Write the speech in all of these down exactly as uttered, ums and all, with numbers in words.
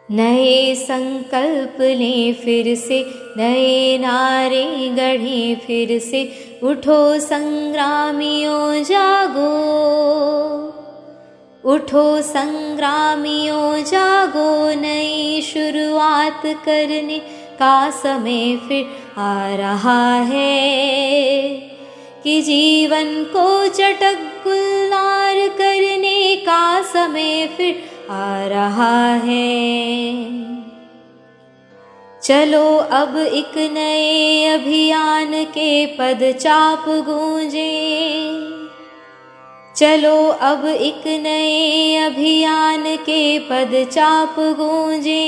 नए संकल्प लें फिर से, नए नारे गढ़ें फिर से, उठो संग्रामियों जागो, उठो संग्रामियों जागो, नई शुरुआत करने का समय फिर आ रहा है, कि जीवन को चटक गुलजार करने का समय फिर आ रहा है। चलो अब एक नए अभियान के पदचाप गूंजे, चलो अब एक नए अभियान के पदचाप गूंजे,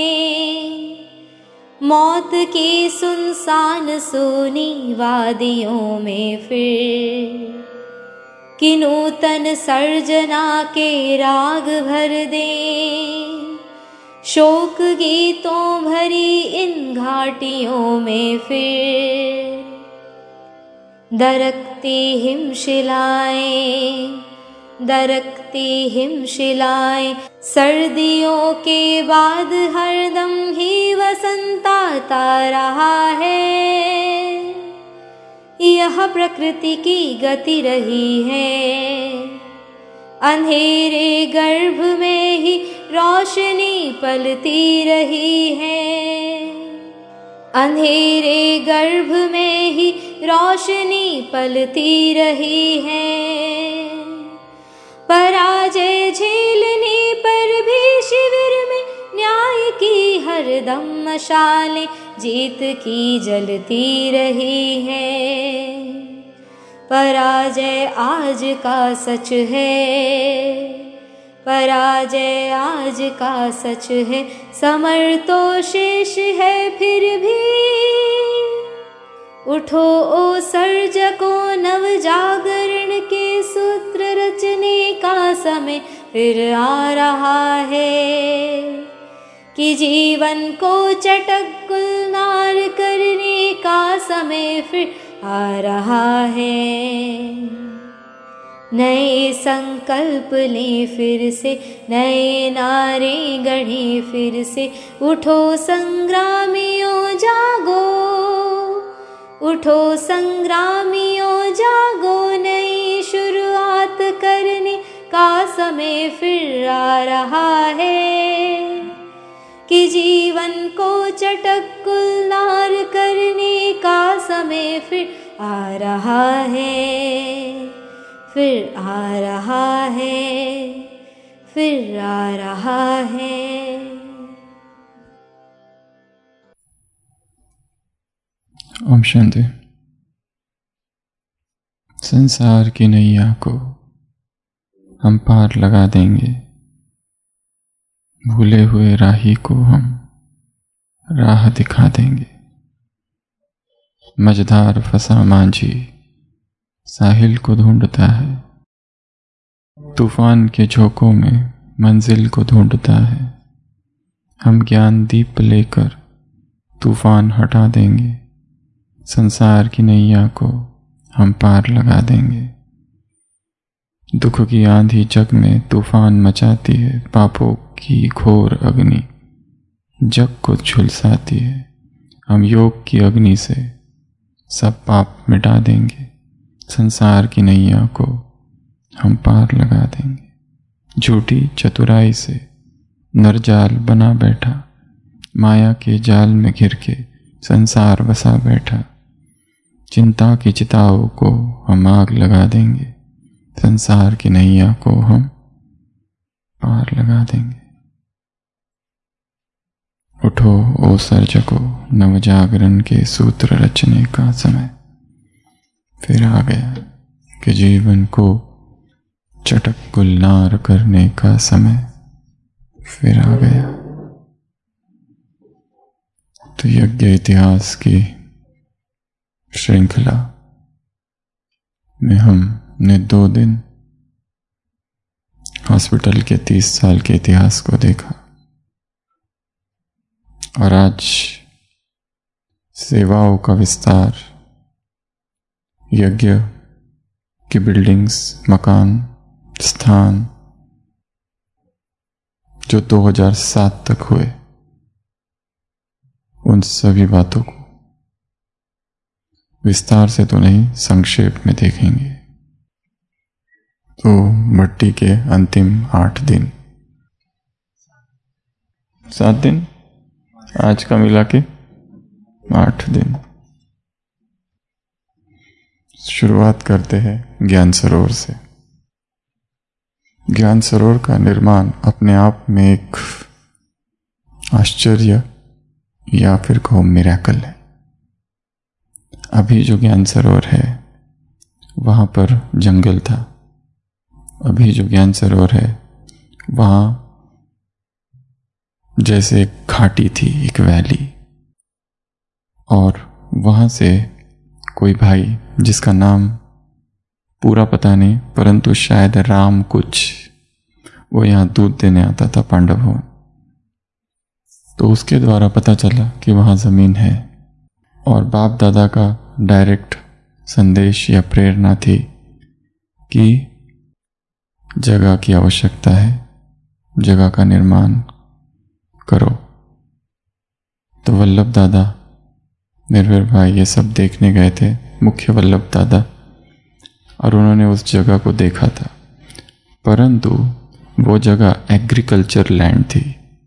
मौत की सुनसान सूनी वादियों में फिर कि नूतन सर्जना के राग भर दें, शोक गीतों भरी इन घाटियों में फिर दरकती हिमशिलाएं, दरकती हिमशिलाएं, सर्दियों के बाद हरदम ही वसंत आता रहा है, यह प्रकृति की गति रही है, अंधेरे गर्भ में ही रोशनी पलती रही है, अंधेरे गर्भ में ही रोशनी पलती रही है, पराजय झेलने पर भी शिविर में न्याय की हरदम मशालें जीत की जलती रही है, पराजय आज का सच है, पराजय आज का सच है, समर तो शेष है फिर भी, उठो ओ सर्जको, नव जागरण के सूत्र रचने का समय फिर आ रहा है, कि जीवन को चटक गुलजार करने का समय फिर आ रहा है। नए संकल्प लें फिर से, नए नारे गढ़ें फिर से, उठो संग्रामियों जागो, उठो संग्रामियों जागो, नई शुरुआत करने का समय फिर आ रहा है, कि जीवन को चटक गुलजार करने का समय फिर आ रहा है, फिर आ रहा है, फिर आ रहा है। ओम शांति। संसार की नैया को हम पार लगा देंगे, भूले हुए राही को हम राह दिखा देंगे। मझधार फंसा मांझी साहिल को ढूंढता है, तूफान के झोंकों में मंजिल को ढूंढता है। हम ज्ञान दीप लेकर तूफान हटा देंगे, संसार की नैया को हम पार लगा देंगे। दुख की आंधी जग में तूफान मचाती है, पापों की घोर अग्नि जग को झुलसाती है। हम योग की अग्नि से सब पाप मिटा देंगे, संसार की नैया को हम पार लगा देंगे। झूठी चतुराई से नरजाल बना बैठा, माया के जाल में घिर के संसार बसा बैठा। चिंता की चिताओं को हम आग लगा देंगे, संसार की नैया को हम पार लगा देंगे। उठो ओ सर्जको, नवजागरण के सूत्र रचने का समय फिर आ गया, कि जीवन को चटक गुलजार करने का समय फिर आ गया। तो यज्ञ इतिहास की श्रृंखला में हमने दो दिन हॉस्पिटल के तीस साल के इतिहास को देखा, और आज सेवाओं का विस्तार, यज्ञ की बिल्डिंग्स, मकान, स्थान जो दो हज़ार सात तक हुए, उन सभी बातों को विस्तार से तो नहीं, संक्षेप में देखेंगे। तो भट्टी के अंतिम आठ दिन, सात दिन, आज का मिला के आठ दिन। शुरुआत करते हैं ज्ञान सरोवर से। ज्ञान सरोवर का निर्माण अपने आप में एक आश्चर्य या फिर कहो मिरेकल है। अभी जो ज्ञान सरोवर है वहाँ पर जंगल था। अभी जो ज्ञान सरोवर है वहाँ जैसे एक घाटी थी, एक वैली, और वहाँ से कोई भाई जिसका नाम पूरा पता नहीं, परंतु शायद राम कुछ, वो यहाँ दूध देने आता था पांडव भवन। तो उसके द्वारा पता चला कि वहाँ ज़मीन है, और बाप दादा का डायरेक्ट संदेश या प्रेरणा थी कि जगह की आवश्यकता है, जगह का निर्माण करो। तो वल्लभ दादा, निर्भय भाई ये सब देखने गए थे, मुख्य वल्लभ दादा, और उन्होंने उस जगह को देखा था। परंतु वो जगह एग्रीकल्चर लैंड थी,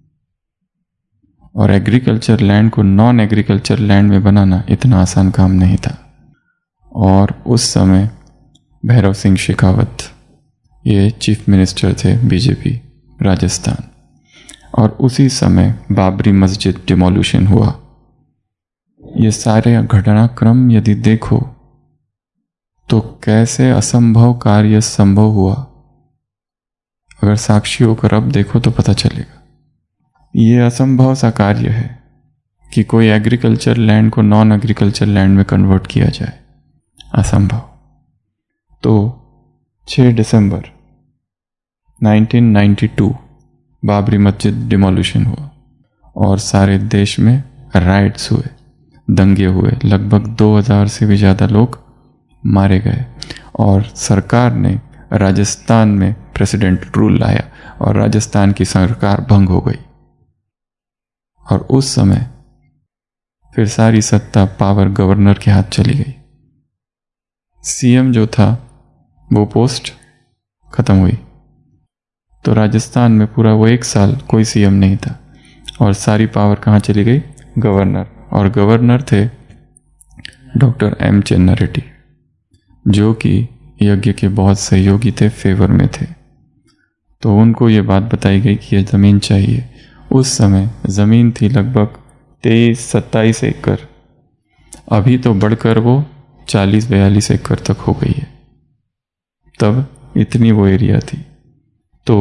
और एग्रीकल्चर लैंड को नॉन एग्रीकल्चर लैंड में बनाना इतना आसान काम नहीं था। और उस समय भैरव सिंह शेखावत ये चीफ मिनिस्टर थे बीजेपी राजस्थान, और उसी समय बाबरी मस्जिद डिमोल्यूशन हुआ। ये सारे घटनाक्रम यदि देखो तो कैसे असंभव कार्य संभव हुआ, अगर साक्षी होकर अब देखो तो पता चलेगा। ये असंभव सा कार्य है कि कोई एग्रीकल्चर लैंड को नॉन एग्रीकल्चर लैंड में कन्वर्ट किया जाए, असंभव। तो छह दिसंबर nineteen ninety two Babri Masjid demolition हुआ, और सारे देश में राइट्स हुए, दंगे हुए, लगभग दो हज़ार से भी ज़्यादा लोग मारे गए, और सरकार ने राजस्थान में प्रेसिडेंट रूल लाया, और राजस्थान की सरकार भंग हो गई। और उस समय फिर सारी सत्ता पावर गवर्नर के हाथ चली गई। सीएम जो था वो पोस्ट खत्म हुई, तो राजस्थान में पूरा वो एक साल कोई सीएम नहीं था, और सारी पावर कहाँ चली गई? गवर्नर। और गवर्नर थे डॉक्टर एम चेन्ना रेड्डी, जो कि यज्ञ के बहुत सहयोगी थे, फेवर में थे। तो उनको ये बात बताई गई कि ये ज़मीन चाहिए। उस समय ज़मीन थी लगभग तेईस सत्ताईस एकड़, अभी तो बढ़कर वो चालीस बयालीस एकड़ तक हो गई है। तब इतनी वो एरिया थी। तो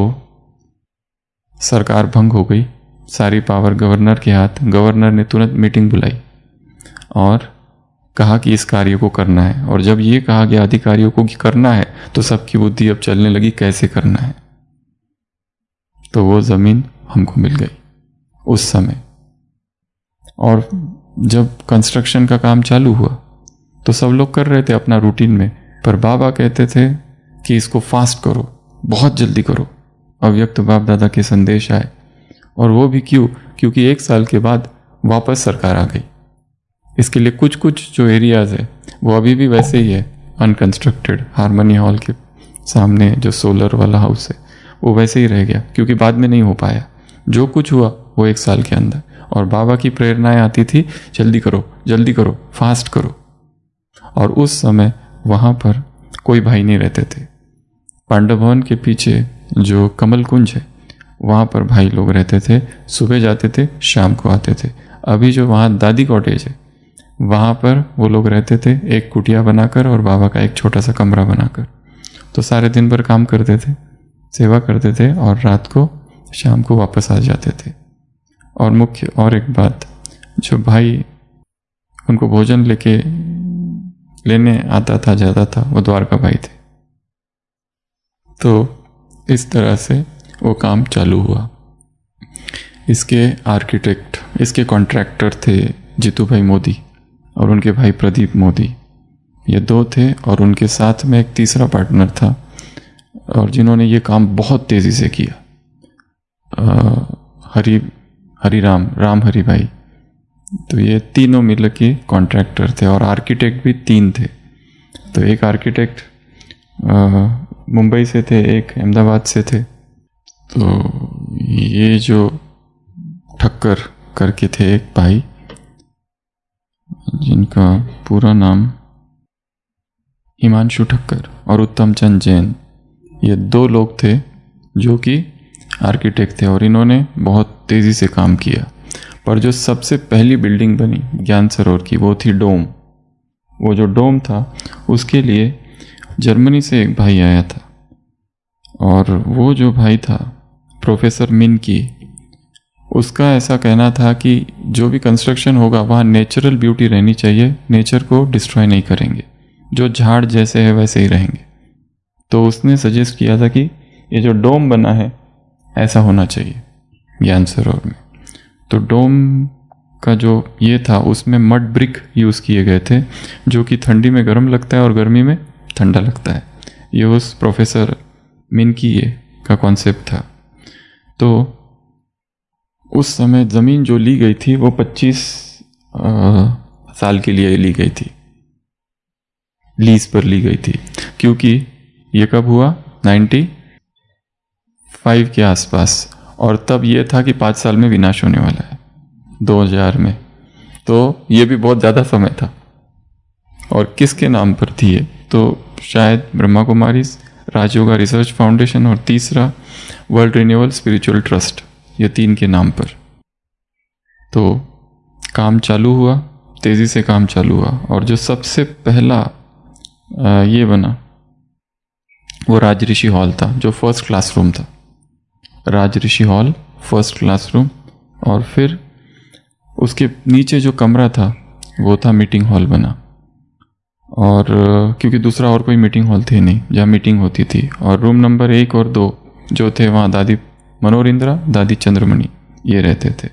सरकार भंग हो गई, सारी पावर गवर्नर के हाथ। गवर्नर ने तुरंत मीटिंग बुलाई और कहा कि इस कार्य को करना है, और जब ये कहा गया अधिकारियों को कि करना है, तो सबकी बुद्धि अब चलने लगी कैसे करना है। तो वो ज़मीन हमको मिल गई उस समय। और जब कंस्ट्रक्शन का काम चालू हुआ तो सब लोग कर रहे थे अपना रूटीन में, पर बाबा कहते थे कि इसको फास्ट करो, बहुत जल्दी करो। अव्यक्त बाप दादा के संदेश आए, और वो भी क्यों? क्योंकि एक साल के बाद वापस सरकार आ गई। इसके लिए कुछ कुछ जो एरियाज़ है वो अभी भी वैसे ही है, अनकंस्ट्रक्टेड। हारमोनी हॉल के सामने जो सोलर वाला हाउस है वो वैसे ही रह गया, क्योंकि बाद में नहीं हो पाया। जो कुछ हुआ वो एक साल के अंदर, और बाबा की प्रेरणाएं आती थी, जल्दी करो, जल्दी करो, फास्ट करो। और उस समय वहाँ पर कोई भाई नहीं रहते थे। पांडव भवन के पीछे जो कमल कुंज है वहाँ पर भाई लोग रहते थे, सुबह जाते थे, शाम को आते थे। अभी जो वहाँ दादी कॉटेज है वहाँ पर वो लोग रहते थे, एक कुटिया बनाकर और बाबा का एक छोटा सा कमरा बनाकर। तो सारे दिन भर काम करते थे, सेवा करते थे, और रात को शाम को वापस आ जाते थे। और मुख्य और एक बात, जो भाई उनको भोजन लेके लेने आता था, जाता था, वो द्वारका भाई थे। तो इस तरह से वो काम चालू हुआ। इसके आर्किटेक्ट, इसके कॉन्ट्रैक्टर थे जीतू भाई मोदी और उनके भाई प्रदीप मोदी, ये दो थे। और उनके साथ में एक तीसरा पार्टनर था, और जिन्होंने ये काम बहुत तेज़ी से किया, आ, हरि हरिराम राम हरि भाई, तो ये तीनों मिल के कॉन्ट्रैक्टर थे और आर्किटेक्ट भी तीन थे। तो एक आर्किटेक्ट मुंबई से थे, एक अहमदाबाद से थे। तो ये जो ठक्कर करके थे एक भाई, जिनका पूरा नाम हिमांशु ठक्कर और उत्तम चंद जैन, ये दो लोग थे जो कि आर्किटेक्ट थे और इन्होंने बहुत तेज़ी से काम किया। पर जो सबसे पहली बिल्डिंग बनी ज्ञान सरोवर की वो थी डोम। वो जो डोम था उसके लिए जर्मनी से एक भाई आया था और वो जो भाई था प्रोफेसर मिनकी, उसका ऐसा कहना था कि जो भी कंस्ट्रक्शन होगा वहाँ नेचुरल ब्यूटी रहनी चाहिए, नेचर को डिस्ट्रॉय नहीं करेंगे, जो झाड़ जैसे है वैसे ही रहेंगे। तो उसने सजेस्ट किया था कि ये जो डोम बना है ऐसा होना चाहिए ज्ञान सरोवर में। तो डोम का जो ये था उसमें मड ब्रिक यूज़ किए गए थे, जो कि ठंडी में गर्म लगता है और गर्मी में ठंडा लगता है। ये उस प्रोफेसर मिनकी ये का कॉन्सेप्ट था। तो उस समय ज़मीन जो ली गई थी वो पच्चीस साल के लिए ली गई थी, लीज पर ली गई थी, क्योंकि ये कब हुआ नाइन्टी फाइव के आसपास, और तब ये था कि पाँच साल में विनाश होने वाला है दो हज़ार में। तो ये भी बहुत ज़्यादा समय था। और किसके नाम पर थी ये? तो शायद ब्रह्मा कुमारी, राजयोगा रिसर्च फाउंडेशन और तीसरा वर्ल्ड रिन्यूअल स्पिरिचुअल ट्रस्ट, ये तीन के नाम पर। तो काम चालू हुआ, तेज़ी से काम चालू हुआ और जो सबसे पहला आ, ये बना वो राजऋषि हॉल था, जो फर्स्ट क्लासरूम था। राजऋषि हॉल फर्स्ट क्लासरूम, और फिर उसके नीचे जो कमरा था वो था मीटिंग हॉल बना। और क्योंकि दूसरा और कोई मीटिंग हॉल थे नहीं जहाँ मीटिंग होती थी, और रूम नंबर एक और दो जो थे वहाँ दादी मनोरिंद्रा, दादी चंद्रमणि ये रहते थे।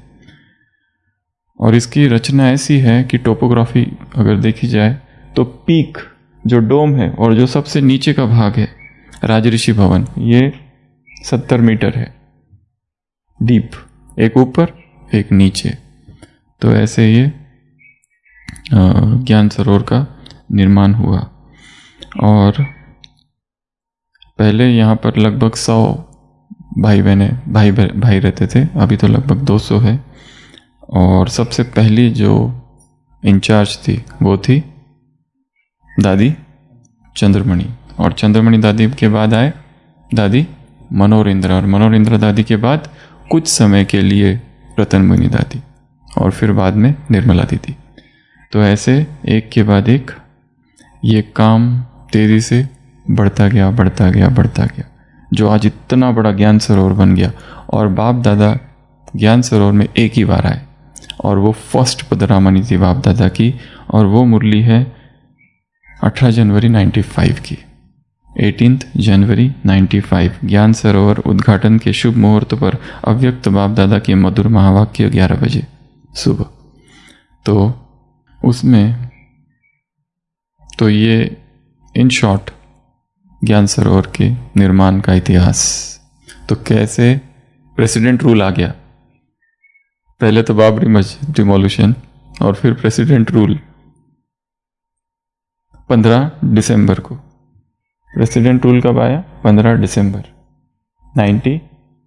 और इसकी रचना ऐसी है कि टोपोग्राफी अगर देखी जाए तो पीक जो डोम है और जो सबसे नीचे का भाग है राजऋषि भवन, ये सत्तर मीटर है डीप, एक ऊपर एक नीचे। तो ऐसे ये ज्ञान सरोवर का निर्माण हुआ। और पहले यहाँ पर लगभग सौ भाई बहने भाई भाई रहते थे, अभी तो लगभग दो सौ है। और सबसे पहली जो इंचार्ज थी वो थी दादी चंद्रमणि, और चंद्रमणि दादी के बाद आए दादी मनोरिंद्रा, और मनोरिंद्रा दादी के बाद कुछ समय के लिए रतनमणि दादी, और फिर बाद में निर्मला दीदी। तो ऐसे एक के बाद एक ये काम तेज़ी से बढ़ता गया बढ़ता गया बढ़ता गया, जो आज इतना बड़ा ज्ञान सरोवर बन गया। और बाप दादा ज्ञान सरोवर में एक ही बार आए, और वो फर्स्ट पदरामणि थी बाप दादा की, और वो मुरली है अठारह जनवरी पचानवे की, अठारह जनवरी पचानवे। ज्ञान सरोवर उद्घाटन के शुभ मुहूर्त पर अव्यक्त बाप दादा के मधुर महावाक्य ग्यारह बजे सुबह। तो उसमें तो ये इन शॉर्ट ज्ञान सरोवर के निर्माण का इतिहास। तो कैसे प्रेसिडेंट रूल आ गया, पहले तो बाबरी मस्जिद डिमोलिशन और फिर प्रेसिडेंट रूल पंद्रह दिसंबर को। प्रेसिडेंट रूल कब आया? पंद्रह दिसंबर नाइन्टी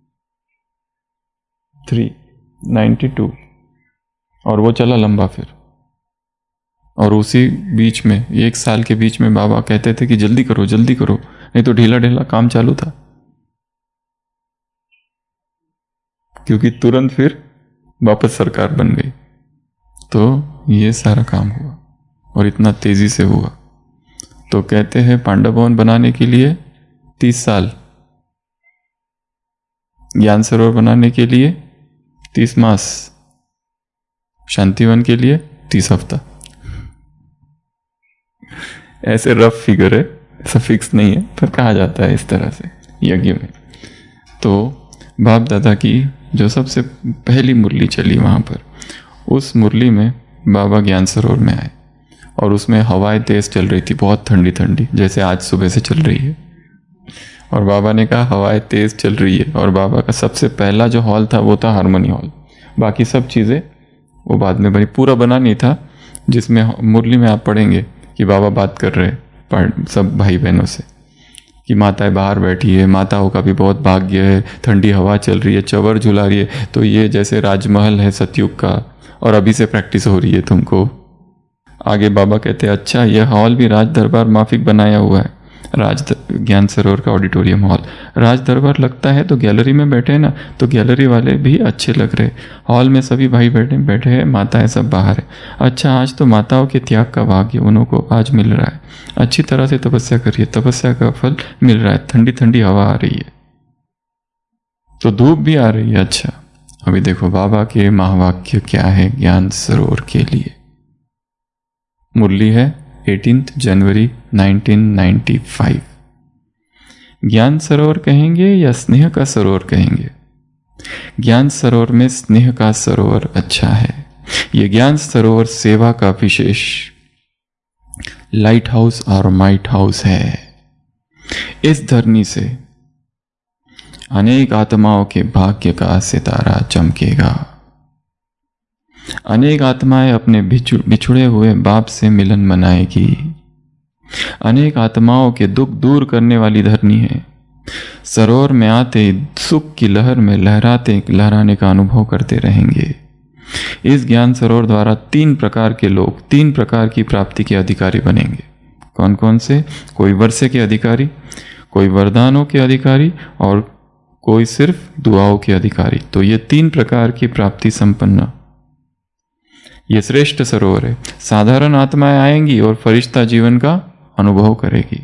थ्री नाइन्टी टू, और वो चला लंबा फिर। और उसी बीच में एक साल के बीच में बाबा कहते थे कि जल्दी करो जल्दी करो, नहीं तो ढीला ढीला काम चालू था, क्योंकि तुरंत फिर वापस सरकार बन गई। तो ये सारा काम हुआ और इतना तेजी से हुआ। तो कहते हैं पांडव भवन बनाने के लिए तीस साल, ज्ञान सरोवर बनाने के लिए तीस मास, शांतिवन के लिए तीस हफ्ता। ऐसे रफ फिगर है, ऐसा फिक्स नहीं है, पर कहा जाता है इस तरह से यज्ञ में। तो बाप दादा की जो सबसे पहली मुरली चली वहाँ पर, उस मुरली में बाबा ज्ञान सरोवर में आए, और उसमें हवाएं तेज चल रही थी, बहुत ठंडी ठंडी, जैसे आज सुबह से चल रही है। और बाबा ने कहा हवाएं तेज चल रही है, और बाबा का सबसे पहला जो हॉल था वो था हारमोनी हॉल, बाकी सब चीज़ें वो बाद में बनी, पूरा बना नहीं था, जिसमें मुरली में आप पढ़ेंगे कि बाबा बात कर रहे पढ़ सब भाई बहनों से कि माताएं बाहर बैठी है, माताओं का भी बहुत भाग्य है, ठंडी हवा चल रही है, चवर झुला रही है, तो ये जैसे राजमहल है सतयुग का और अभी से प्रैक्टिस हो रही है तुमको। आगे बाबा कहते हैं अच्छा यह हॉल भी राज दरबार माफिक बनाया हुआ है, राज ज्ञान सरोवर का ऑडिटोरियम हॉल। राज दरबार लगता है तो गैलरी में बैठे ना, तो गैलरी वाले भी अच्छे लग रहे, हॉल में सभी भाई बैठे बैठे हैं, माताएं सब बाहर है। अच्छा आज तो माताओं के त्याग का भाग्य उन्हों को आज मिल रहा है, अच्छी तरह से तपस्या करिए, तपस्या का फल मिल रहा है, ठंडी ठंडी हवा आ रही है, तो धूप भी आ रही है। अच्छा अभी देखो बाबा के महावाक्य क्या है ज्ञान सरोवर के लिए। मुरली है अठारह जनवरी उन्नीस सौ पचानवे। ज्ञान सरोवर कहेंगे या स्नेह का सरोवर कहेंगे? ज्ञान सरोवर में स्नेह का सरोवर अच्छा है। यह ज्ञान सरोवर सेवा का विशेष लाइट हाउस और माइट हाउस है। इस धरनी से अनेक आत्माओं के भाग्य का सितारा चमकेगा। अनेक आत्माएं अपने बिछुड़े हुए बाप से मिलन मनाएगी। अनेक आत्माओं के दुख दूर करने वाली धरनी है। सरोवर में आते सुख की लहर में लहराते लहराने का अनुभव करते रहेंगे। इस ज्ञान सरोवर द्वारा तीन प्रकार के लोग तीन प्रकार की प्राप्ति के अधिकारी बनेंगे। कौन कौन से? कोई वर्षे के अधिकारी, कोई वरदानों के अधिकारी और कोई सिर्फ दुआओं के अधिकारी। तो ये तीन प्रकार की प्राप्ति संपन्न ये श्रेष्ठ सरोवर है। साधारण आत्माएं आएंगी और फरिश्ता जीवन का अनुभव करेगी।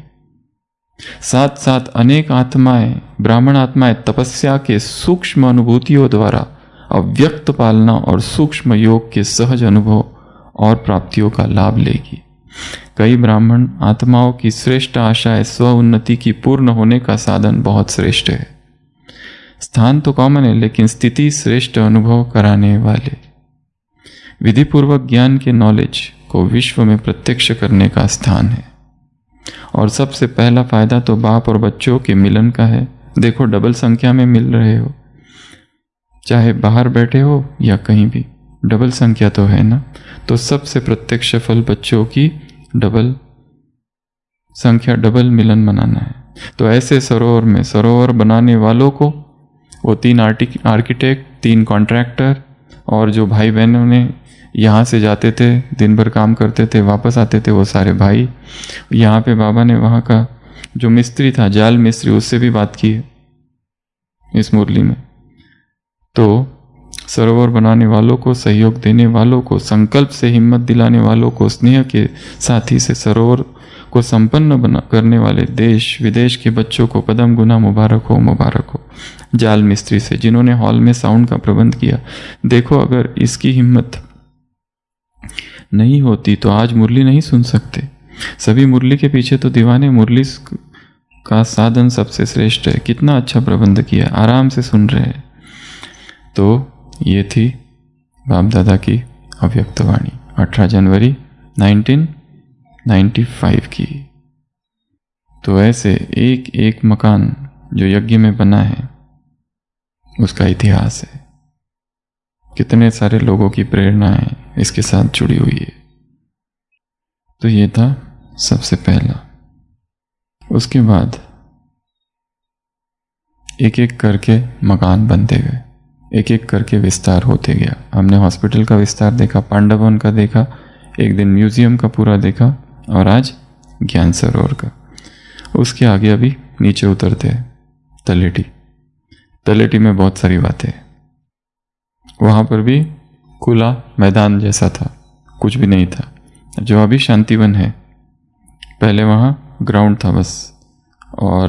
साथ साथ अनेक आत्माएं ब्राह्मण आत्माएं तपस्या के सूक्ष्म अनुभूतियों द्वारा अव्यक्त पालना और सूक्ष्म योग के सहज अनुभव और प्राप्तियों का लाभ लेगी। कई ब्राह्मण आत्माओं की श्रेष्ठ आशाएं स्व उन्नति की पूर्ण होने का साधन बहुत श्रेष्ठ है। स्थान तो कॉमन है लेकिन स्थिति श्रेष्ठ अनुभव कराने वाले विधि पूर्वक ज्ञान के नॉलेज को विश्व में प्रत्यक्ष करने का स्थान है। और सबसे पहला फायदा तो बाप और बच्चों के मिलन का है। देखो डबल संख्या में मिल रहे हो, चाहे बाहर बैठे हो या कहीं भी, डबल संख्या तो है ना। तो सबसे प्रत्यक्ष फल बच्चों की डबल संख्या, डबल मिलन मनाना है। तो ऐसे सरोवर में सरोवर बनाने वालों को वो तीन आर्किटेक्ट, तीन कॉन्ट्रैक्टर और जो भाई बहनों ने यहाँ से जाते थे, दिन भर काम करते थे, वापस आते थे, वो सारे भाई। यहाँ पे बाबा ने वहाँ का जो मिस्त्री था, जाल मिस्त्री, उससे भी बात की है इस मुरली में। तो सरोवर बनाने वालों को, सहयोग देने वालों को, संकल्प से हिम्मत दिलाने वालों को, स्नेह के साथी से सरोवर को संपन्न बना करने वाले देश विदेश के बच्चों को कदम गुना मुबारक हो, मुबारक हो। जाल मिस्त्री से जिन्होंने हॉल में साउंड का प्रबंध किया। देखो अगर इसकी हिम्मत नहीं होती तो आज मुरली नहीं सुन सकते। सभी मुरली के पीछे तो दीवाने, मुरली का साधन सबसे श्रेष्ठ है। कितना अच्छा प्रबंध किया, आराम से सुन रहे हैं। तो ये थी बाप दादा की अव्यक्त वाणी अठारह जनवरी उन्नीस सौ पचानवे की। तो ऐसे एक एक मकान जो यज्ञ में बना है उसका इतिहास है। कितने सारे लोगों की प्रेरणाएं इसके साथ जुड़ी हुई है। तो ये था सबसे पहला। उसके बाद एक एक करके मकान बनते गए, एक एक करके विस्तार होते गया। हमने हॉस्पिटल का विस्तार देखा, पांडवन का देखा, एक दिन म्यूजियम का पूरा देखा और आज ज्ञान सरोवर का। उसके आगे अभी नीचे उतरते हैं तलेटी। तलेटी में बहुत सारी बातें, वहाँ पर भी खुला मैदान जैसा था, कुछ भी नहीं था। जो अभी शांतिवन है, पहले वहाँ ग्राउंड था बस। और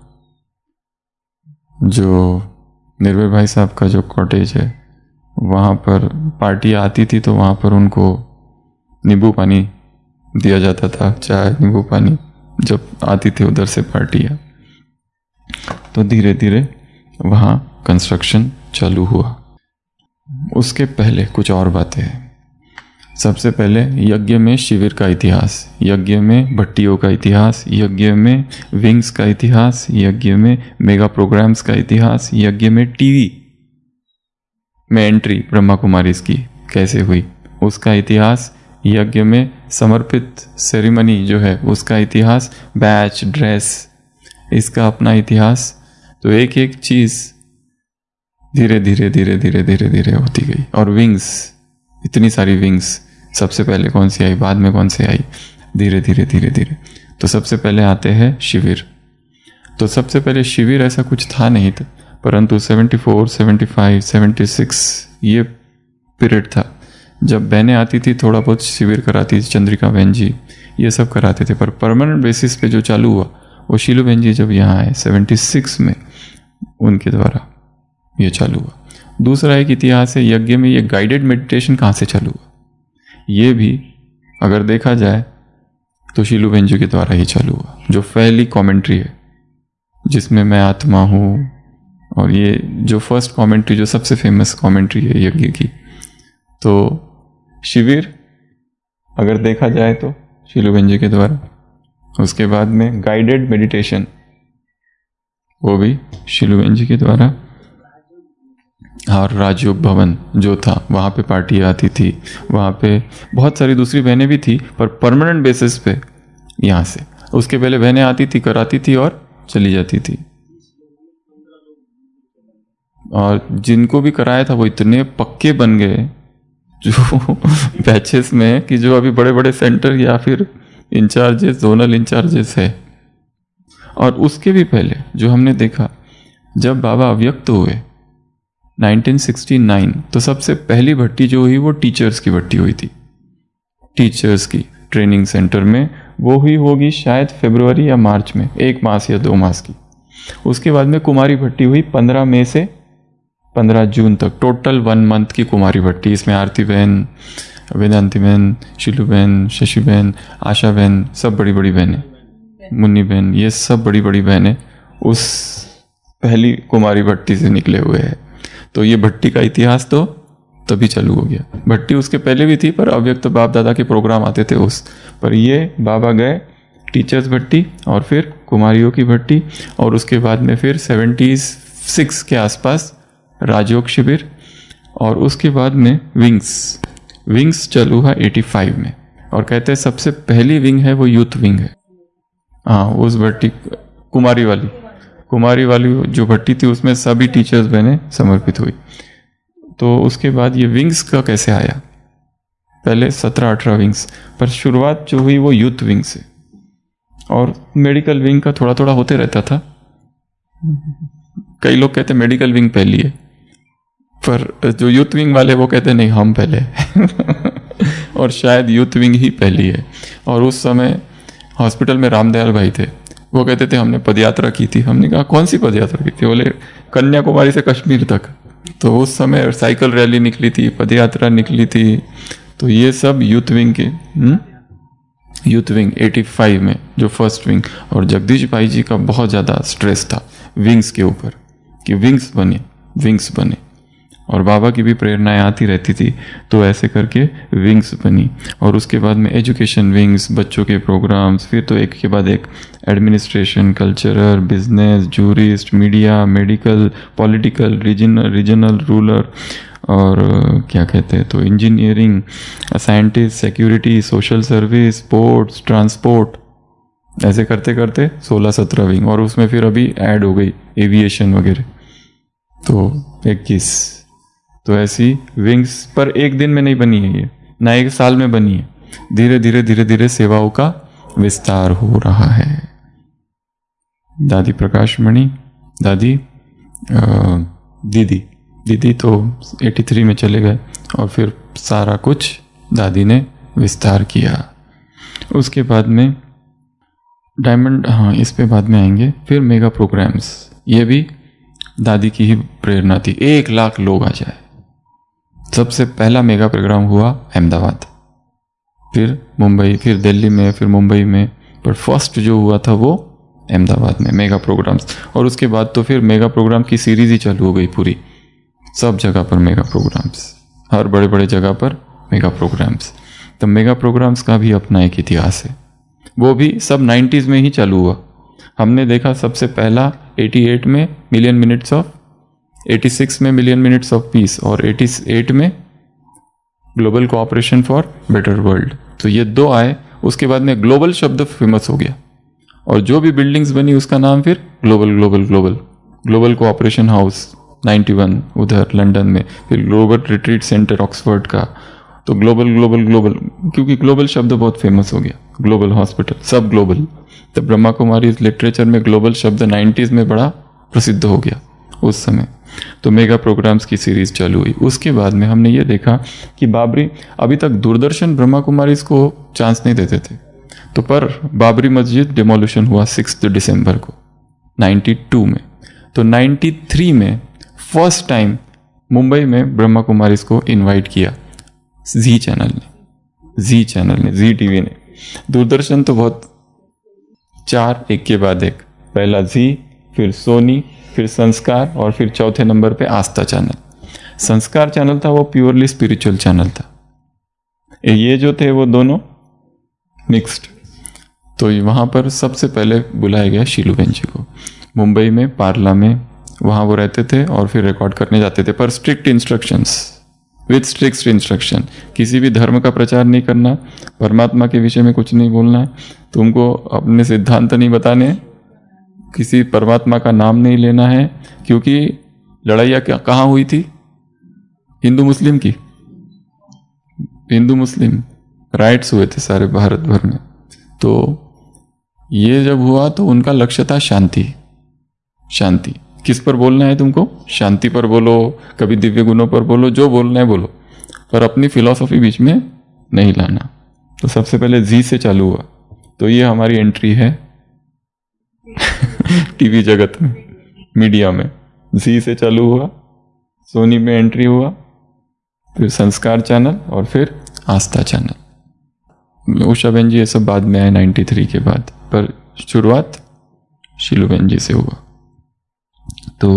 जो निर्भय भाई साहब का जो कॉटेज है, वहाँ पर पार्टी आती थी तो वहाँ पर उनको नींबू पानी दिया जाता था, चाय नींबू पानी, जब आती थी उधर से पार्टियाँ। तो धीरे धीरे वहाँ कंस्ट्रक्शन चालू हुआ। उसके पहले कुछ और बातें हैं। सबसे पहले यज्ञ में शिविर का इतिहास, यज्ञ में भट्टियों का इतिहास, यज्ञ में विंग्स का इतिहास, यज्ञ में मेगा प्रोग्राम्स का इतिहास, यज्ञ में टीवी में एंट्री ब्रह्मा कुमारीज की, कैसे हुई, उसका इतिहास, यज्ञ में समर्पित सेरेमनी जो है उसका इतिहास, बैच, ड्रेस, इसका अपना इतिहास। तो एक एक चीज़ धीरे धीरे धीरे धीरे धीरे धीरे होती गई। और विंग्स, इतनी सारी विंग्स, सबसे पहले कौन सी आई, बाद में कौन सी आई, धीरे धीरे धीरे धीरे। तो सबसे पहले आते हैं शिविर। तो सबसे पहले शिविर ऐसा कुछ था नहीं था, परंतु seventy four, seventy five, seventy six ये पीरियड था जब बहनें आती थी, थोड़ा बहुत शिविर कराती थी, चंद्रिका बहन जी ये सब कराते थे। पर परमानेंट बेसिस पे जो चालू हुआ वो शीलू बहन जी जब यहाँ आए सेवेंटी सिक्स में, उनके द्वारा ये चालू हुआ। दूसरा एक इतिहास है यज्ञ में, ये गाइडेड मेडिटेशन कहाँ से चालू हुआ, ये भी अगर देखा जाए तो शीलू बहन जी के द्वारा ही चालू हुआ। जो पहली कमेंट्री है जिसमें मैं आत्मा हूँ, और ये जो फर्स्ट कमेंट्री, जो सबसे फेमस कमेंट्री है यज्ञ की, तो शिविर अगर देखा जाए तो शीलू बहन जी के द्वारा। उसके बाद में गाइडेड मेडिटेशन, वो भी शीलू बहन जी के द्वारा। और राजयोग भवन जो था, वहाँ पे पार्टी आती थी, वहाँ पे बहुत सारी दूसरी बहनें भी थी, पर परमानेंट बेसिस पे यहाँ से। उसके पहले बहनें आती थी, कराती थी और चली जाती थी। और जिनको भी कराया था वो इतने पक्के बन गए जो बैचेस में, कि जो अभी बड़े बड़े सेंटर या फिर इंचार्जेस, जोनल इंचार्जेस है। और उसके भी पहले जो हमने देखा, जब बाबा अव्यक्त हुए नाइनटीन सिक्सटी नाइन, तो सबसे पहली भट्टी जो हुई वो टीचर्स की भट्टी हुई थी, टीचर्स की ट्रेनिंग सेंटर में। वो हुई होगी शायद फरवरी या मार्च में, एक मास या दो मास की। उसके बाद में कुमारी भट्टी हुई पंद्रह मई से पंद्रह जून तक, टोटल वन मंथ की कुमारी भट्टी। इसमें आरती बहन, वेदांती बहन, शीलू बहन, शशि बहन, आशा बहन, सब बड़ी बड़ी बहनें, मुन्नी बहन, ये सब बड़ी बड़ी बहनें उस पहली कुमारी भट्टी से निकले हुए हैं। तो ये भट्टी का इतिहास तो तभी चालू हो गया। भट्टी उसके पहले भी थी, पर अव्यक्त बाप दादा के प्रोग्राम आते थे उस पर। ये बाबा गए टीचर्स भट्टी, और फिर कुमारियों की भट्टी, और उसके बाद में फिर सेवेंटी सिक्स के आसपास राजयोग शिविर, और उसके बाद में विंग्स विंग्स चालू हुआ एटी फाइव में। और कहते हैं सबसे पहली विंग है वो यूथ विंग है। हाँ, उस भट्टी कुमारी वाली कुमारी वाली जो भट्टी थी उसमें सभी टीचर्स बहनें समर्पित हुई। तो उसके बाद ये विंग्स का कैसे आया, पहले सत्रह अठारह विंग्स, पर शुरुआत जो हुई वो यूथ विंग से। और मेडिकल विंग का थोड़ा थोड़ा होते रहता था। कई लोग कहते मेडिकल विंग पहली है, पर जो यूथ विंग वाले वो कहते नहीं हम पहले और शायद यूथ विंग ही पहली है। और उस समय हॉस्पिटल में रामदयाल भाई थे, वो कहते थे हमने पदयात्रा की थी। हमने कहा कौन सी पदयात्रा की थी? बोले कन्याकुमारी से कश्मीर तक। तो उस समय साइकिल रैली निकली थी, पदयात्रा निकली थी। तो ये सब यूथ विंग के हुँ? यूथ विंग एटी फाइव में जो फर्स्ट विंग। और जगदीश भाई जी का बहुत ज़्यादा स्ट्रेस था विंग्स के ऊपर कि विंग्स बने विंग्स बने, और बाबा की भी प्रेरणाएं आती रहती थी। तो ऐसे करके विंग्स बनी। और उसके बाद में एजुकेशन विंग्स, बच्चों के प्रोग्राम्स, फिर तो एक के बाद एक administration, cultural, business, jurist, media, medical, political, regional regional ruler, और क्या कहते हैं तो engineering, scientist, security, social service, sports, transport, ऐसे करते करते सोलह सत्रह विंग। और उसमें फिर अभी ऐड हो गई एविएशन वगैरह, तो इक्कीस। तो ऐसी विंग्स पर एक दिन में नहीं बनी है ये, ना एक साल में बनी है। धीरे धीरे धीरे धीरे सेवाओं का विस्तार हो रहा है। दादी प्रकाश मणि, दादी आ, दीदी दीदी तो तिरासी में चले गए, और फिर सारा कुछ दादी ने विस्तार किया। उसके बाद में डायमंड, हाँ इस पे बाद में आएंगे। फिर मेगा प्रोग्राम्स, ये भी दादी की ही प्रेरणा थी। एक लाख लोग आ जाए। सबसे पहला मेगा प्रोग्राम हुआ अहमदाबाद, फिर मुंबई, फिर दिल्ली में, फिर मुंबई में, पर फर्स्ट जो हुआ था वो अहमदाबाद में मेगा प्रोग्राम्स। और उसके बाद तो फिर मेगा प्रोग्राम की सीरीज ही चालू हो गई पूरी, सब जगह पर मेगा प्रोग्राम्स, हर बड़े बड़े जगह पर मेगा प्रोग्राम्स। तो मेगा प्रोग्राम्स का भी अपना एक इतिहास है, वो भी सब नाइन्टीज़ में ही चालू हुआ। हमने देखा सबसे पहला अठासी में मिलियन मिनट्स ऑफ, छियासी में मिलियन मिनट्स ऑफ पीस, और अठासी में global cooperation for better world. तो ये दो आए, उसके बाद में ग्लोबल शब्द फेमस हो गया और जो भी बिल्डिंग्स बनी उसका नाम फिर global global global global cooperation house इक्यानवे उधर लंदन में, फिर ग्लोबल रिट्रीट सेंटर ऑक्सफोर्ड का, तो ग्लोबल ग्लोबल ग्लोबल क्योंकि ग्लोबल शब्द बहुत फेमस हो गया। ग्लोबल हॉस्पिटल, सब ग्लोबल। तो ब्रह्मा कुमारी लिटरेचर में ग्लोबल शब्द नाइन्टीज में बड़ा प्रसिद्ध हो गया उस समय। तो मेगा प्रोग्राम्स की सीरीज चालू हुई। उसके बाद में हमने ये देखा कि बाबरी, अभी तक दूरदर्शन ब्रह्मा कुमारी को चांस नहीं देते थे, तो पर बाबरी मस्जिद डिमोलिशन हुआ सिक्स दिसंबर को बानवे में। तो तिरानवे में फर्स्ट टाइम मुंबई में ब्रह्मा कुमारी को इनवाइट किया जी चैनल ने, जी चैनल ने, जी टीवी ने। दूरदर्शन तो बहुत चार एक के बाद एक, पहला जी, फिर सोनी, फिर संस्कार और फिर चौथे नंबर पे आस्था चैनल। संस्कार चैनल था वो प्योरली स्पिरिचुअल चैनल था, ये जो थे वो दोनों मिक्स्ड। तो वहाँ पर सबसे पहले बुलाया गया शीलूबेन जी को, मुंबई में पार्ला में, वहाँ वो रहते थे और फिर रिकॉर्ड करने जाते थे, पर strict instructions, with strict instruction. किसी भी धर्म का प्रचार नहीं करना, परमात्मा के विषय में कुछ नहीं बोलना है, तुमको अपने सिद्धांत नहीं बताने, किसी परमात्मा का नाम नहीं लेना है, क्योंकि लड़ाइयाँ क्या कहाँ हुई थी, हिंदू मुस्लिम की, हिंदू मुस्लिम राइट्स हुए थे सारे भारत भर में। तो ये जब हुआ तो उनका लक्ष्य था शांति, शांति। किस पर बोलना है तुमको, शांति पर बोलो, कभी दिव्य गुणों पर बोलो, जो बोलना है बोलो, पर अपनी फिलॉसफी बीच में नहीं लाना। तो सबसे पहले जी से चालू हुआ। तो ये हमारी एंट्री है टीवी जगत में, मीडिया में। जी से चालू हुआ, सोनी में एंट्री हुआ, फिर संस्कार चैनल और फिर आस्था चैनल। उषाबेन जी ये सब बाद में आए तिरानवे के बाद, पर शुरुआत शीलूबेन जी से हुआ। तो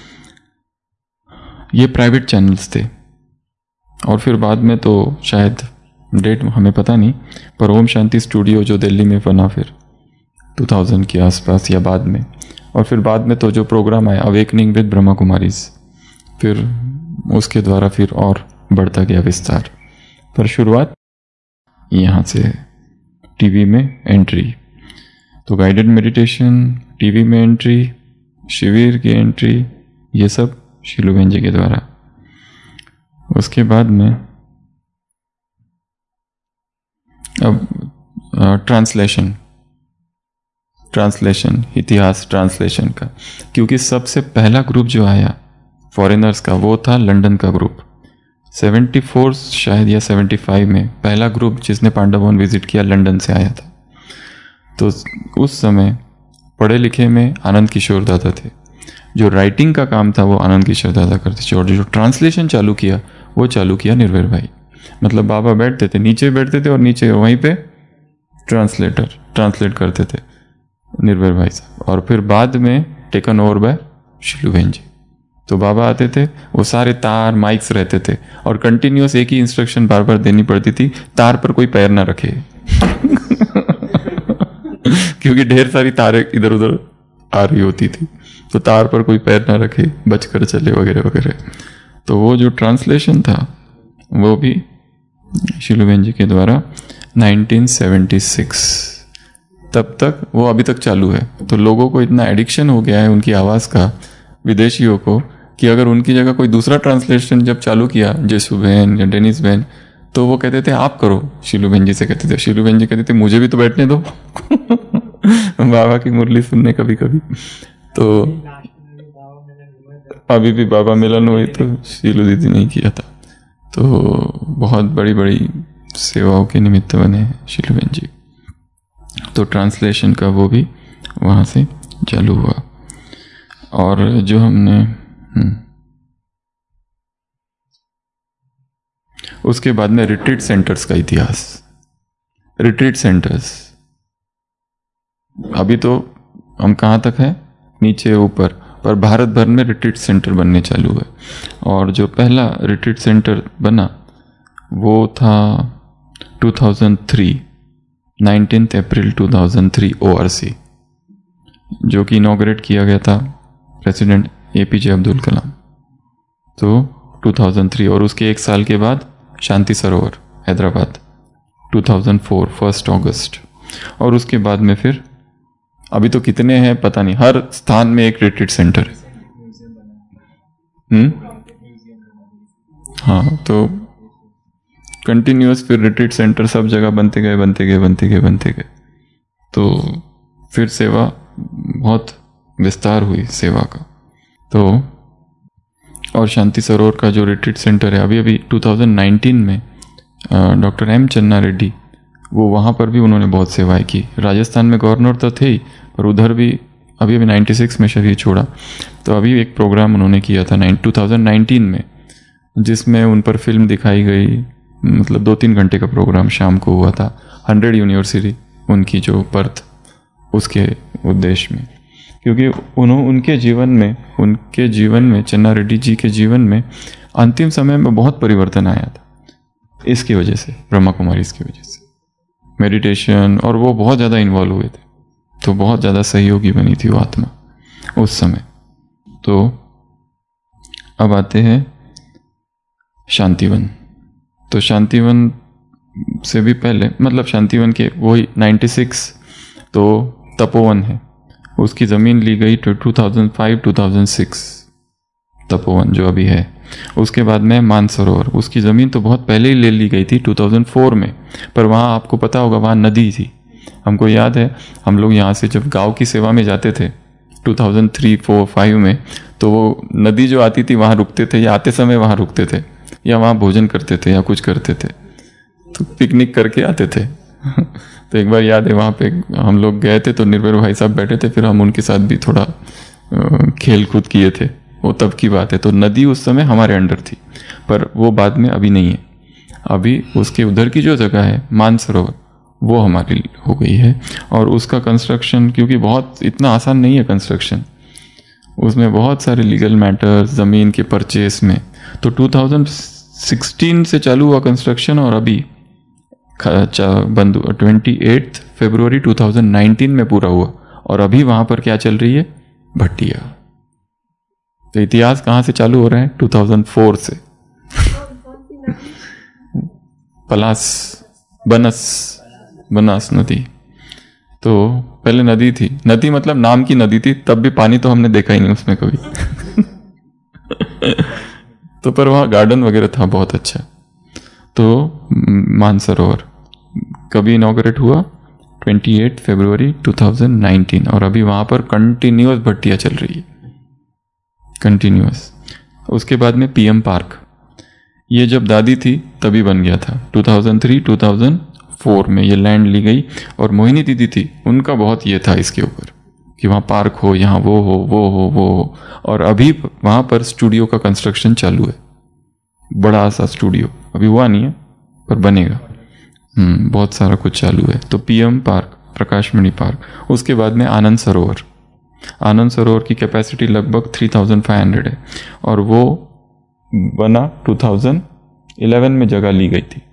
ये प्राइवेट चैनल्स थे और फिर बाद में तो शायद डेट हमें पता नहीं, पर ओम शांति स्टूडियो जो दिल्ली में बना फिर दो हज़ार के आसपास या बाद में, और फिर बाद में तो जो प्रोग्राम आया अवेकनिंग विद ब्रह्मा कुमारीज, फिर उसके द्वारा फिर और बढ़ता गया विस्तार। पर शुरुआत यहाँ से टीवी में एंट्री, तो गाइडेड मेडिटेशन, टीवी में एंट्री, शिविर की एंट्री, ये सब शीलूबेन जी के द्वारा। उसके बाद में अब ट्रांसलेशन, ट्रांसलेशन इतिहास ट्रांसलेशन का, क्योंकि सबसे पहला ग्रुप जो आया फॉरेनर्स का वो था लंदन का ग्रुप। चौहत्तर शायद या पचहत्तर में पहला ग्रुप जिसने पांडववन विजिट किया लंदन से आया था। तो उस समय पढ़े लिखे में आनंद किशोर दादा थे, जो राइटिंग का काम था वो आनंद किशोर दादा करते थे, और जो ट्रांसलेशन चालू किया वो चालू किया निर्भय भाई। मतलब बाबा बैठते थे, नीचे बैठते थे और नीचे वहीं पे ट्रांसलेटर ट्रांसलेट करते थे निर्भय भाई साहब, और फिर बाद में taken over by Shiluben ji. तो बाबा आते थे, वो सारे तार माइक्स रहते थे और कंटिन्यूस एक ही इंस्ट्रक्शन बार बार देनी पड़ती थी, तार पर कोई पैर ना रखे क्योंकि ढेर सारी तारें इधर उधर आ रही होती थी, तो तार पर कोई पैर ना रखे, बचकर चले वगैरह वगैरह। तो वो जो ट्रांसलेशन था वो भी शीलूबेन जी के द्वारा उन्नीस सौ छिहत्तर तब तक, वो अभी तक चालू है। तो लोगों को इतना एडिक्शन हो गया है उनकी आवाज़ का, विदेशियों को, कि अगर उनकी जगह कोई दूसरा ट्रांसलेशन जब चालू किया, जेसु बहन या डेनिस बहन, तो वो कहते थे आप करो, शीलूबेन जी से कहते थे। शीलूबेन जी कहते थे मुझे भी तो बैठने दो बाबा की मुरली सुनने कभी कभी। तो अभी भी बाबा मिलन हुई तो शीलू दीदी नहीं किया था। तो बहुत बड़ी बड़ी सेवाओं के निमित्त बने हैं शीलूबेन जी। तो ट्रांसलेशन का वो भी वहाँ से चालू हुआ। और जो हमने उसके बाद में रिट्रीट सेंटर्स का इतिहास, रिट्रीट सेंटर्स अभी तो हम कहाँ तक है, नीचे ऊपर, पर भारत भर में रिट्रीट सेंटर बनने चालू है। और जो पहला रिट्रीट सेंटर बना वो था दो हज़ार तीन, उन्नीस अप्रैल दो हज़ार तीन, ओआरसी, जो कि इनॉग्रेट किया गया था प्रेसिडेंट एपीजे अब्दुल कलाम। तो दो हज़ार तीन, और उसके एक साल के बाद शांति सरोवर हैदराबाद दो हज़ार चार फर्स्ट अगस्त। और उसके बाद में फिर अभी तो कितने हैं पता नहीं, हर स्थान में एक रिट्रीट सेंटर है। हम्म हाँ, तो कंटिन्यूअस फिर रिट्रीट सेंटर सब जगह बनते गए बनते गए बनते गए बनते गए तो फिर सेवा बहुत विस्तार हुई सेवा का। तो और शांति सरोवर का जो रिट्रीट सेंटर है अभी अभी दो हज़ार उन्नीस में डॉक्टर एम चन्ना रेड्डी, वो वहाँ पर भी उन्होंने बहुत सेवाएं की। राजस्थान में गवर्नर तो थे ही, पर उधर भी अभी अभी छियानवे में शरीर छोड़ा। तो अभी एक प्रोग्राम उन्होंने किया था दो हज़ार उन्नीस में, जिसमें उन पर फिल्म दिखाई गई। मतलब दो तीन घंटे का प्रोग्राम शाम को हुआ था। हंड्रेड यूनिवर्सिटी उनकी जो पर्थ उसके उद्देश्य में, क्योंकि उन्होंने उनके जीवन में उनके जीवन में चन्ना रेड्डी जी के जीवन में अंतिम समय में बहुत परिवर्तन आया था। इसकी वजह से, ब्रह्मा कुमारी इसकी वजह से मेडिटेशन, और वो बहुत ज़्यादा इन्वॉल्व हुए थे, तो बहुत ज़्यादा सहयोगी बनी थी वो आत्मा उस समय। तो अब आते हैं शांतिवन। तो शांतिवन से भी पहले, मतलब शांतिवन के वही छियानवे तो तपोवन है, उसकी ज़मीन ली गई दो हज़ार पाँच दो हज़ार छह तपोवन जो अभी है। उसके बाद में मानसरोवर, उसकी ज़मीन तो बहुत पहले ही ले ली गई थी दो हज़ार चार में, पर वहाँ आपको पता होगा वहाँ नदी थी। हमको याद है हम लोग यहाँ से जब गांव की सेवा में जाते थे दो हज़ार तीन, चार, पाँच में, तो वो नदी जो आती थी वहाँ रुकते थे, या आते समय वहाँ रुकते थे, या वहाँ भोजन करते थे या कुछ करते थे, तो पिकनिक करके आते थे। तो एक बार याद है वहाँ पे हम लोग गए थे, तो निर्भय भाई साहब बैठे थे, फिर हम उनके साथ भी थोड़ा खेल कूद किए थे। वो तब की बात है। तो नदी उस समय हमारे अंडर थी, पर वो बाद में अभी नहीं है। अभी उसके उधर की जो जगह है मानसरोवर, वो हमारी हो गई है। और उसका कंस्ट्रक्शन, क्योंकि बहुत इतना आसान नहीं है कंस्ट्रक्शन, उसमें बहुत सारे लीगल मैटर्स, ज़मीन के परचेस में। तो दो हज़ार सोलह से चालू हुआ कंस्ट्रक्शन, और अभी बंद अट्ठाईस फरवरी दो हज़ार उन्नीस में पूरा हुआ। और अभी वहाँ पर क्या चल रही है? भट्टिया। तो इतिहास कहाँ से चालू हो रहा है? दो हज़ार चार से। पलास, बनस बनास नदी। तो पहले नदी थी, नदी मतलब नाम की नदी थी, तब भी पानी तो हमने देखा ही नहीं उसमें कभी। तो पर वहाँ गार्डन वगैरह था बहुत अच्छा। तो मानसरोवर कभी इनॉग्रेट हुआ अट्ठाईस फरवरी दो हज़ार उन्नीस, और अभी वहाँ पर कंटिन्यूअस भट्टियाँ चल रही है, कंटिन्यूअस। उसके बाद में पीएम पार्क, ये जब दादी थी तभी बन गया था। दो हज़ार तीन दो हज़ार चार में ये लैंड ली गई, और मोहिनी दीदी थी, उनका बहुत ये था इसके ऊपर कि वहाँ पार्क हो, यहाँ वो हो वो हो वो हो। और अभी वहाँ पर स्टूडियो का कंस्ट्रक्शन चालू है, बड़ा सा स्टूडियो, अभी हुआ नहीं है पर बनेगा। हम्म बहुत सारा कुछ चालू है। तो पीएम पार्क, प्रकाशमणि पार्क। उसके बाद में आनंद सरोवर। आनंद सरोवर की कैपेसिटी लगभग तीन हज़ार पाँच सौ है, और वो बना दो हज़ार ग्यारह में जगह ली गई थी,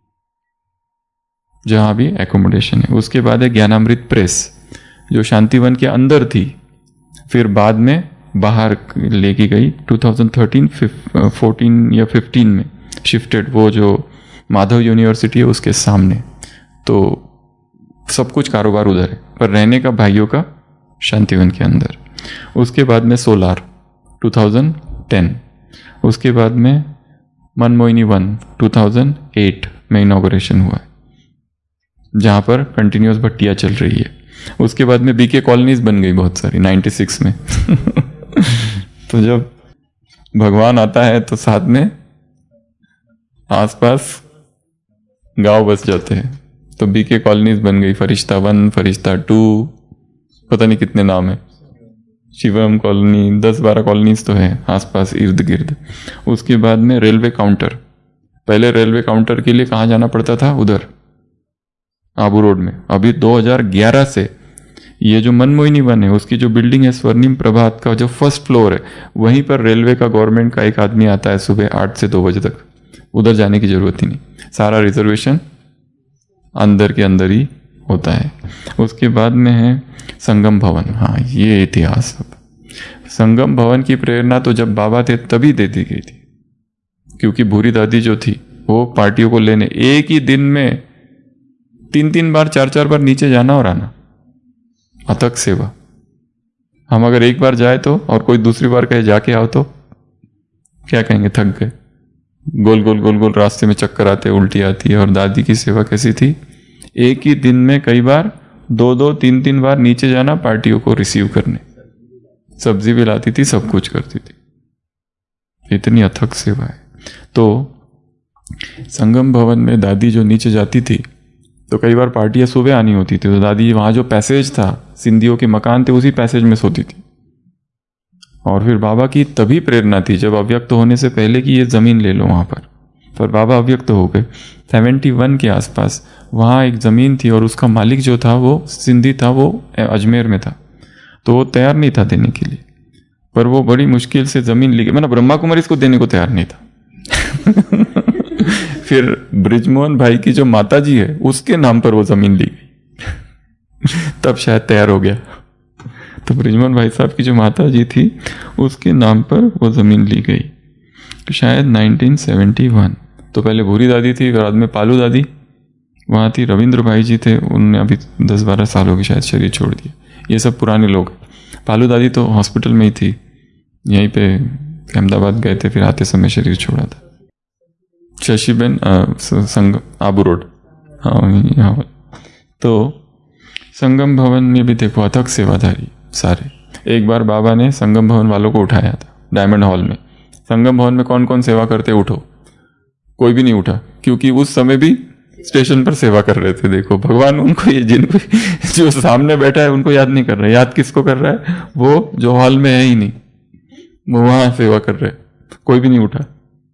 जहाँ भी एकोमोडेशन है। उसके बाद है ज्ञानामृत प्रेस, जो शांतिवन के अंदर थी, फिर बाद में बाहर लेके गई दो हज़ार तेरह, चौदह या पंद्रह में शिफ्टेड, वो जो माधव यूनिवर्सिटी है उसके सामने। तो सब कुछ कारोबार उधर है, पर रहने का भाइयों का शांतिवन के अंदर। उसके बाद में सोलार दो हज़ार दस। उसके बाद में मनमोहिनी वन दो हज़ार आठ में इनॉग्रेशन हुआ है, जहाँ पर कंटिन्यूस भट्टियाँ चल रही है। उसके बाद में बीके कॉलोनीज बन गई बहुत सारी छियानवे में। तो जब भगवान आता है तो साथ में आसपास गांव बस जाते हैं, तो बीके कॉलोनीज बन गई, फरिश्ता वन, फरिश्ता टू, पता नहीं कितने नाम है, शिवम कॉलोनी, दस बारह कॉलोनीज तो है आसपास इर्द गिर्द। उसके बाद में रेलवे काउंटर, पहले रेलवे काउंटर के लिए कहाँ जाना पड़ता था? उधर आबू रोड में। अभी दो हज़ार ग्यारह से ये जो मनमोहिनी वन है उसकी जो बिल्डिंग है स्वर्णिम प्रभात का जो फर्स्ट फ्लोर है, वहीं पर रेलवे का गवर्नमेंट का एक आदमी आता है सुबह आठ से दो बजे तक, उधर जाने की जरूरत ही नहीं, सारा रिजर्वेशन अंदर के अंदर ही होता है। उसके बाद में है संगम भवन। हाँ, ये इतिहास। संगम भवन की प्रेरणा तो जब बाबा थे तभी दे दी गई थी, क्योंकि भूरी दादी जो थी वो पार्टियों को लेने, एक ही दिन में तीन तीन बार चार चार बार नीचे जाना और आना, अथक सेवा। हम अगर एक बार जाए तो, और कोई दूसरी बार कहे जाके आओ तो क्या कहेंगे, थक गए। गोल गोल गोल गोल रास्ते में चक्कर आते, उल्टी आती है। और दादी की सेवा कैसी थी, एक ही दिन में कई बार दो दो तीन तीन बार नीचे जाना पार्टियों को रिसीव करने, सब्जी भी लाती थी, सब कुछ करती थी, इतनी अथक सेवा है। तो संगम भवन में दादी जो नीचे जाती थी तो कई बार पार्टियां सुबह आनी होती थी, तो दादी वहां जो पैसेज था, सिंधियों के मकान थे, उसी पैसेज में सोती थी। और फिर बाबा की तभी प्रेरणा थी जब अव्यक्त होने से पहले कि ये जमीन ले लो वहां पर, पर बाबा अव्यक्त हो गए सेवेंटी वन के आसपास। वहां एक जमीन थी और उसका मालिक जो था वो सिंधी था, वो अजमेर में था, तो वो तैयार नहीं था देने के लिए, पर वो बड़ी मुश्किल से जमीन ली गई। मतलब ब्रह्मा कुमारी इसको देने को तैयार नहीं था। फिर ब्रिजमोहन भाई की जो माता जी है उसके नाम पर वो जमीन ली गई। तब शायद तैयार हो गया। तो ब्रिजमोहन भाई साहब की जो माता जी थी उसके नाम पर वो जमीन ली गई, तो शायद नाइनटीन सेवेंटी वन। तो पहले भूरी दादी थी, बाद में पालू दादी वहाँ थी, रविंद्र भाई जी थे, उनने अभी दस बारह साल हो गए शायद शरीर छोड़ दिया। ये सब पुराने लोग। पालू दादी तो हॉस्पिटल में ही थी, यहीं पे अहमदाबाद गए थे, फिर आते समय शरीर छोड़ा था। शशिबेन संग आबू रोड, हाँ यहाँ। तो संगम भवन में भी देखो अथक सेवाधारी सारे। एक बार बाबा ने संगम भवन वालों को उठाया था डायमंड हॉल में। संगम भवन में कौन कौन सेवा करते, उठो। कोई भी नहीं उठा, क्योंकि उस समय भी स्टेशन पर सेवा कर रहे थे। देखो भगवान उनको, ये जिनको जो सामने बैठा है उनको याद नहीं कर रहा है। याद किसको कर रहा है, वो जो हॉल में है ही नहीं, वो वहां सेवा कर रहे, कोई भी नहीं उठा।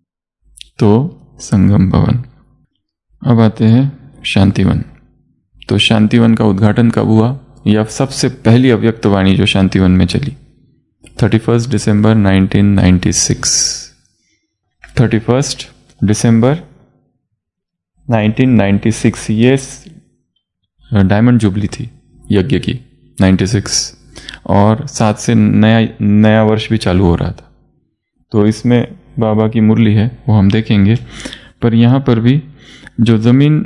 तो संगम भवन। अब आते हैं शांतिवन। तो शांतिवन का उद्घाटन कब हुआ, या सबसे पहली अव्यक्त वाणी जो शांतिवन में चली, thirty first December nineteen ninety six. Thirty first December nineteen ninety six, ये डायमंड जुबली थी यज्ञ की, नाइन्टी सिक्स, और साथ से नया नया वर्ष भी चालू हो रहा था। तो इसमें बाबा की मुरली है, वो हम देखेंगे। पर यहाँ पर भी जो ज़मीन,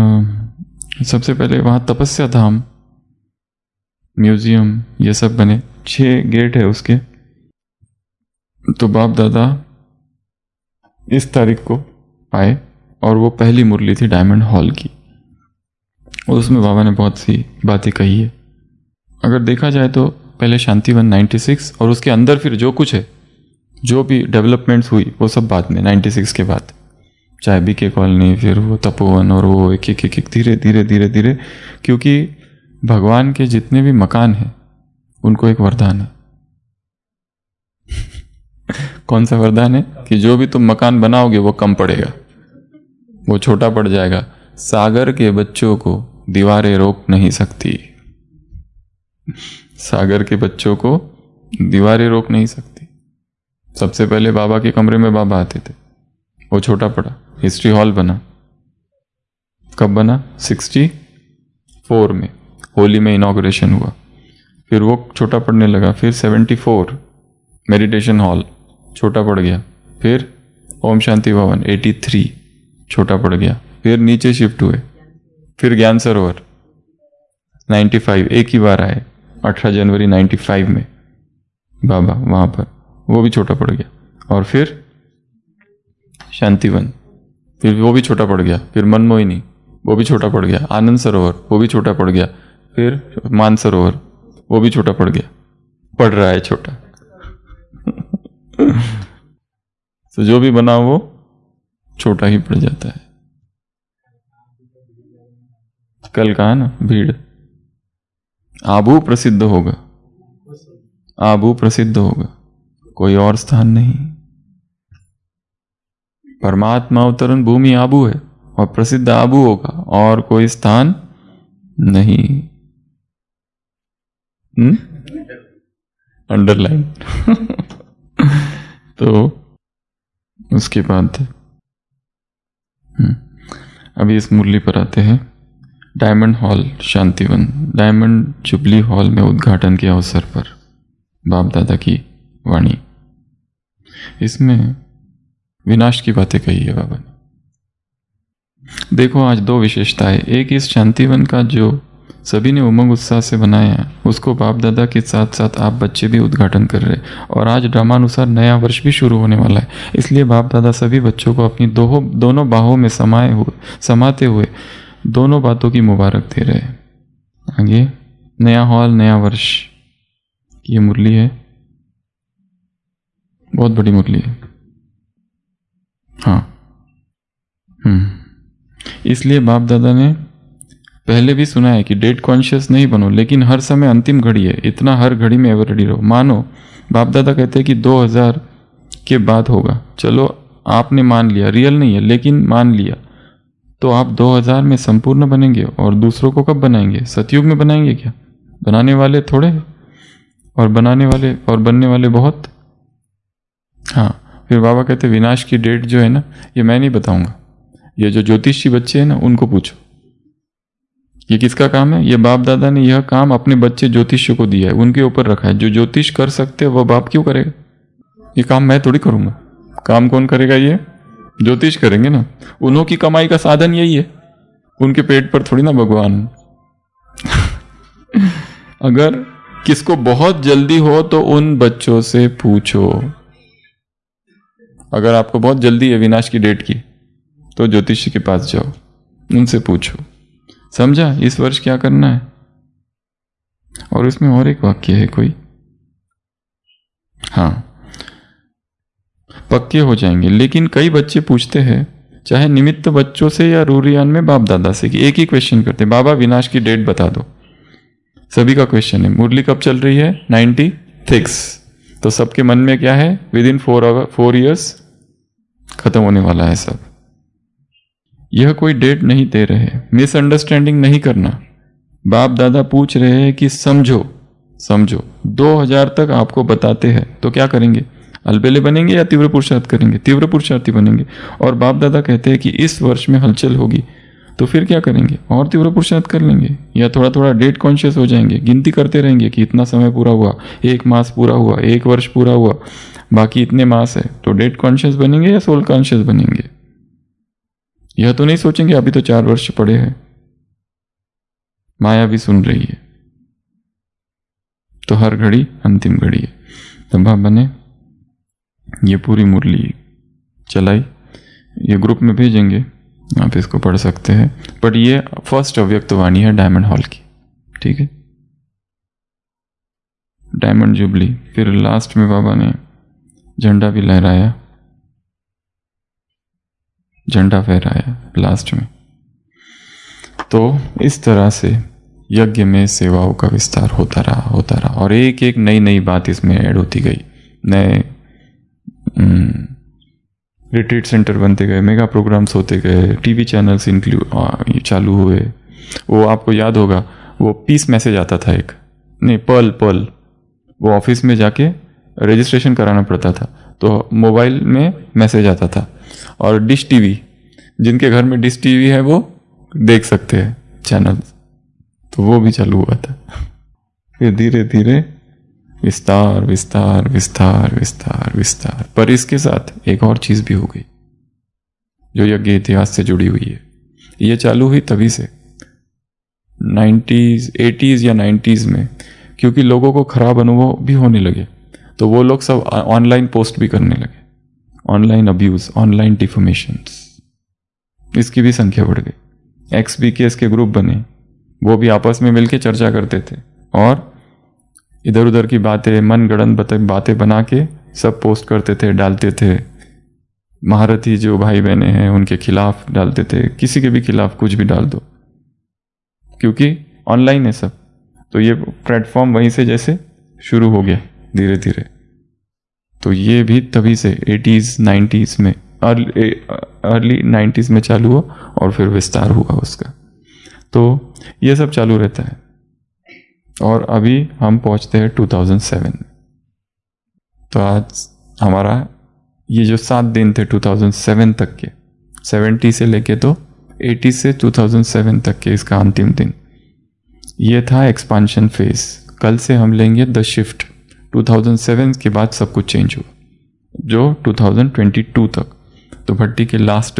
सबसे पहले वहाँ तपस्या धाम, म्यूजियम, ये सब बने, छः गेट है उसके। तो बाप दादा इस तारीख को आए और वो पहली मुरली थी डायमंड हॉल की, और उसमें बाबा ने बहुत सी बातें कही है। अगर देखा जाए तो पहले शांतिवन नाइन्टी सिक्स, और उसके अंदर फिर जो कुछ है, जो भी डेवलपमेंट्स हुई, वो सब बाद में नाइन्टी सिक्स के बाद, चाहे बीके कॉलोनी, फिर वो तपोवन, और वो एक एक एक धीरे धीरे धीरे धीरे, क्योंकि भगवान के जितने भी मकान हैं उनको एक वरदान है। कौन सा वरदान है, कि जो भी तुम मकान बनाओगे वो कम पड़ेगा, वो छोटा पड़ जाएगा। सागर के बच्चों को दीवारें रोक नहीं सकती, सागर के बच्चों को दीवारें रोक नहीं सकती। सबसे पहले बाबा के कमरे में बाबा आते थे, वो छोटा पड़ा, हिस्ट्री हॉल बना। कब बना, सिक्सटी फोर में, होली में इनॉग्रेशन हुआ, फिर वो छोटा पड़ने लगा। फिर सेवेंटी फोर मेडिटेशन हॉल छोटा पड़ गया, फिर ओम शांति भवन एटी थ्री छोटा पड़ गया, फिर नीचे शिफ्ट हुए, फिर ज्ञान सरोवर नाइन्टी फाइव, एक ही बार आए अठारह जनवरी नाइन्टी फाइव में बाबा वहाँ पर, वो भी छोटा पड़ गया। और फिर शांतिवन, फिर वो भी छोटा पड़ गया। फिर मनमोहिनी, वो भी छोटा पड़ गया। आनंद सरोवर, वो भी छोटा पड़ गया। फिर मान सरोवर, वो भी छोटा पड़ गया, पड़ रहा है छोटा। तो जो भी बना वो छोटा ही पड़ जाता है। कल कहा ना, भीड़ आबू प्रसिद्ध होगा, आबू प्रसिद्ध होगा, कोई और स्थान नहीं। परमात्मा अवतरण भूमि आबू है, और प्रसिद्ध आबू होगा, और कोई स्थान नहीं। Hmm underline. तो उसके बाद अभी इस मुरली पर आते हैं। Diamond hall Shantivan, diamond jubilee hall में उद्घाटन के अवसर पर बाप दादा की वाणी। इसमें विनाश की बातें कही है बाबा ने, देखो आज दो विशेषताएं, एक इस शांतिवन का जो सभी ने उमंग उत्साह से बनाया है उसको बाप दादा के साथ साथ आप बच्चे भी उद्घाटन कर रहे हैं, और आज ड्रामानुसार नया वर्ष भी शुरू होने वाला है। इसलिए बाप दादा सभी बच्चों को अपनी दो दोनों बाहों में समाये हुए समाते हुए दोनों बातों की मुबारक दे रहे हैं। आगे नया हॉल नया वर्ष की ये मुरली है, बहुत बड़ी मुरली है। हाँ हम्म इसलिए बाप दादा ने पहले भी सुना है कि डेट कॉन्शियस नहीं बनो, लेकिन हर समय अंतिम घड़ी है, इतना हर घड़ी में एवर रेडी रहो। मानो बाप दादा कहते हैं कि दो हज़ार के बाद होगा, चलो आपने मान लिया, रियल नहीं है लेकिन मान लिया, तो आप दो हज़ार में संपूर्ण बनेंगे। और दूसरों को कब बनाएंगे? सतयुग में बनाएंगे क्या? बनाने वाले थोड़े हैं और बनाने वाले और बनने वाले बहुत। हाँ, फिर बाबा कहते विनाश की डेट जो है ना, ये मैं नहीं बताऊंगा, ये जो ज्योतिषी बच्चे हैं ना उनको पूछो। ये किसका काम है? ये बाप दादा ने यह काम अपने बच्चे ज्योतिषियों को दिया है, उनके ऊपर रखा है। जो ज्योतिष कर सकते हैं वह बाप क्यों करेगा? ये काम मैं थोड़ी करूंगा। काम कौन करेगा? ये ज्योतिष करेंगे ना, उन्हों की कमाई का साधन यही है, उनके पेट पर थोड़ी ना भगवान। अगर किसको बहुत जल्दी हो तो उन बच्चों से पूछो। अगर आपको बहुत जल्दी है विनाश की डेट की तो ज्योतिषी के पास जाओ, उनसे पूछो। समझा इस वर्ष क्या करना है? और उसमें और एक वाक्य है कोई, हाँ, पक्के हो जाएंगे। लेकिन कई बच्चे पूछते हैं, चाहे निमित्त बच्चों से या रूरियान में बाप दादा से, कि एक ही क्वेश्चन करते, बाबा विनाश की डेट बता दो। सभी का क्वेश्चन है, मुरली कब चल रही है? Ninety six. तो सबके मन में क्या है? Within four our four years खत्म होने वाला है सब। यह कोई डेट नहीं दे रहे, मिसअंडरस्टैंडिंग नहीं करना। बाप दादा पूछ रहे हैं कि समझो समझो दो हज़ार तक आपको बताते हैं तो क्या करेंगे? अलबेले बनेंगे या तीव्र पुरुषार्थ करेंगे? तीव्र पुरुषार्थी बनेंगे। और बाप दादा कहते हैं कि इस वर्ष में हलचल होगी तो फिर क्या करेंगे? और तीव्र पुरुषार्थ कर लेंगे, या थोड़ा थोड़ा डेट कॉन्शियस हो जाएंगे, गिनती करते रहेंगे कि इतना समय पूरा हुआ, एक मास पूरा हुआ, एक वर्ष पूरा हुआ, बाकी इतने मास है, तो डेट कॉन्शियस बनेंगे या सोल कॉन्शियस बनेंगे? यह तो नहीं सोचेंगे अभी तो चार वर्ष पड़े हैं, माया भी सुन रही है, तो हर घड़ी अंतिम घड़ी है। तो बाबा ने ये पूरी मुरली चलाई, ये ग्रुप में भेजेंगे, आप इसको पढ़ सकते हैं। बट ये फर्स्ट अव्यक्त वाणी है डायमंड हॉल की, ठीक है, डायमंड जुबली। फिर लास्ट में बाबा ने झंडा भी लहराया, झंडा फहराया लास्ट में। तो इस तरह से यज्ञ में सेवाओं का विस्तार होता रहा होता रहा और एक एक नई नई बात इसमें ऐड होती गई। नए रिट्रीट सेंटर बनते गए, मेगा प्रोग्राम्स होते गए, टीवी चैनल्स इंक्लूड चालू हुए। वो आपको याद होगा, वो पीस मैसेज आता था एक, नहीं पर्ल पर्ल वो ऑफिस में जाके रजिस्ट्रेशन कराना पड़ता था, तो मोबाइल में मैसेज आता था। और डिश टीवी, जिनके घर में डिश टीवी है वो देख सकते हैं चैनल, तो वो भी चालू हुआ था। फिर धीरे धीरे विस्तार विस्तार विस्तार विस्तार विस्तार। पर इसके साथ एक और चीज भी हो गई जो यज्ञ इतिहास से जुड़ी हुई है। ये चालू हुई तभी से नाइन्टीज एटीज या नाइन्टीज में, क्योंकि लोगों को खराब अनुभव भी होने लगे, तो वो लोग सब ऑनलाइन पोस्ट भी करने लगे, ऑनलाइन अब्यूज, ऑनलाइन डिफॉर्मेशंस, इसकी भी संख्या बढ़ गई। एक्स बी केस के ग्रुप बने, वो भी आपस में मिलकर चर्चा करते थे और इधर उधर की बातें, मन गढ़ंत बातें बना के सब पोस्ट करते थे, डालते थे। महारथी जो भाई बहने हैं उनके खिलाफ डालते थे, किसी के भी खिलाफ कुछ भी डाल दो, क्योंकि ऑनलाइन है सब। तो ये प्लेटफॉर्म वहीं से जैसे शुरू हो गया धीरे धीरे। तो ये भी तभी से एटीज़ नाइन्टीज़ में, अर्ली अर्ली नाइन्टीज़ में चालू हुआ और फिर विस्तार हुआ उसका। तो ये सब चालू रहता है और अभी हम पहुंचते हैं टू थाउज़ेंड सेवन। तो आज हमारा ये जो सात दिन थे टू थाउज़ेंड सेवन तक के, सेवेंटी से लेके तो एटी से टू थाउज़ेंड सेवन तक के, इसका अंतिम दिन ये था एक्सपांशन फेज। कल से हम लेंगे the shift. Two thousand seven के बाद सब कुछ चेंज हुआ जो टू थाउज़ेंड ट्वेंटी टू तक। तो भट्टी के लास्ट दिन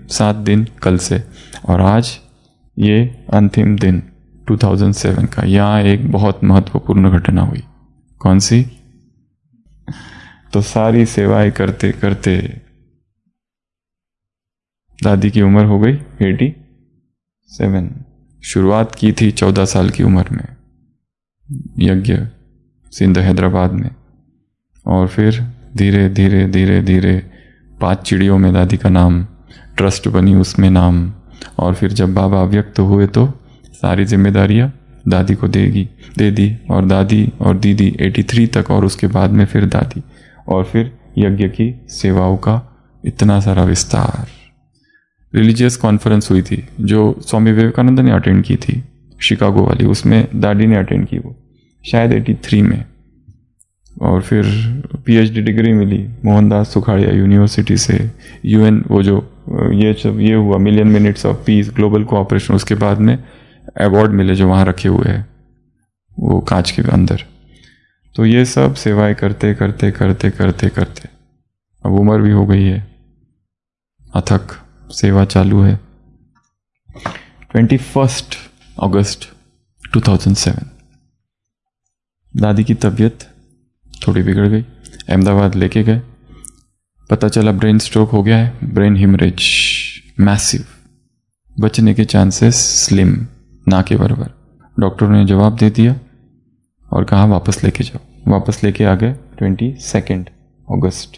सात दिन कल से, और आज ये अंतिम दिन दो हज़ार सात का। यहाँ एक बहुत महत्वपूर्ण घटना हुई। कौन सी? तो सारी सेवाएं करते करते दादी की उम्र हो गई सत्तासी। शुरुआत की थी चौदह साल की उम्र में यज्ञ सिंध हैदराबाद में, और फिर धीरे धीरे धीरे धीरे पांच चिड़ियों में दादी का नाम, ट्रस्ट बनी उसमें नाम, और फिर जब बाबा अव्यक्त हुए तो सारी जिम्मेदारियां दादी को देगी दे दी, और दादी और दीदी तिरासी तक, और उसके बाद में फिर दादी, और फिर यज्ञ की सेवाओं का इतना सारा विस्तार। रिलीजियस कॉन्फ्रेंस हुई थी जो स्वामी विवेकानंद ने अटेंड की थी, शिकागो वाली, उसमें दादी ने अटेंड की, वो शायद तिरासी में। और फिर पीएचडी डिग्री मिली मोहनदास सुखाड़िया यूनिवर्सिटी से, यूएन वो जो ये सब ये हुआ million minutes of peace global cooperation, उसके बाद में अवार्ड मिले जो वहाँ रखे हुए हैं वो कांच के अंदर। तो ये सब सेवाएं करते करते करते करते करते अब उम्र भी हो गई है, अथक सेवा चालू है। इक्कीस अगस्त दो हज़ार सात दादी की तबीयत थोड़ी बिगड़ गई, अहमदाबाद लेके गए, पता चला ब्रेन स्ट्रोक हो गया है, ब्रेन हिमरेज मैसिव, बचने के चांसेस स्लिम, ना के बराबर। डॉक्टर ने जवाब दे दिया और कहा वापस लेके जाओ। वापस लेके आ गए बाईस अगस्त,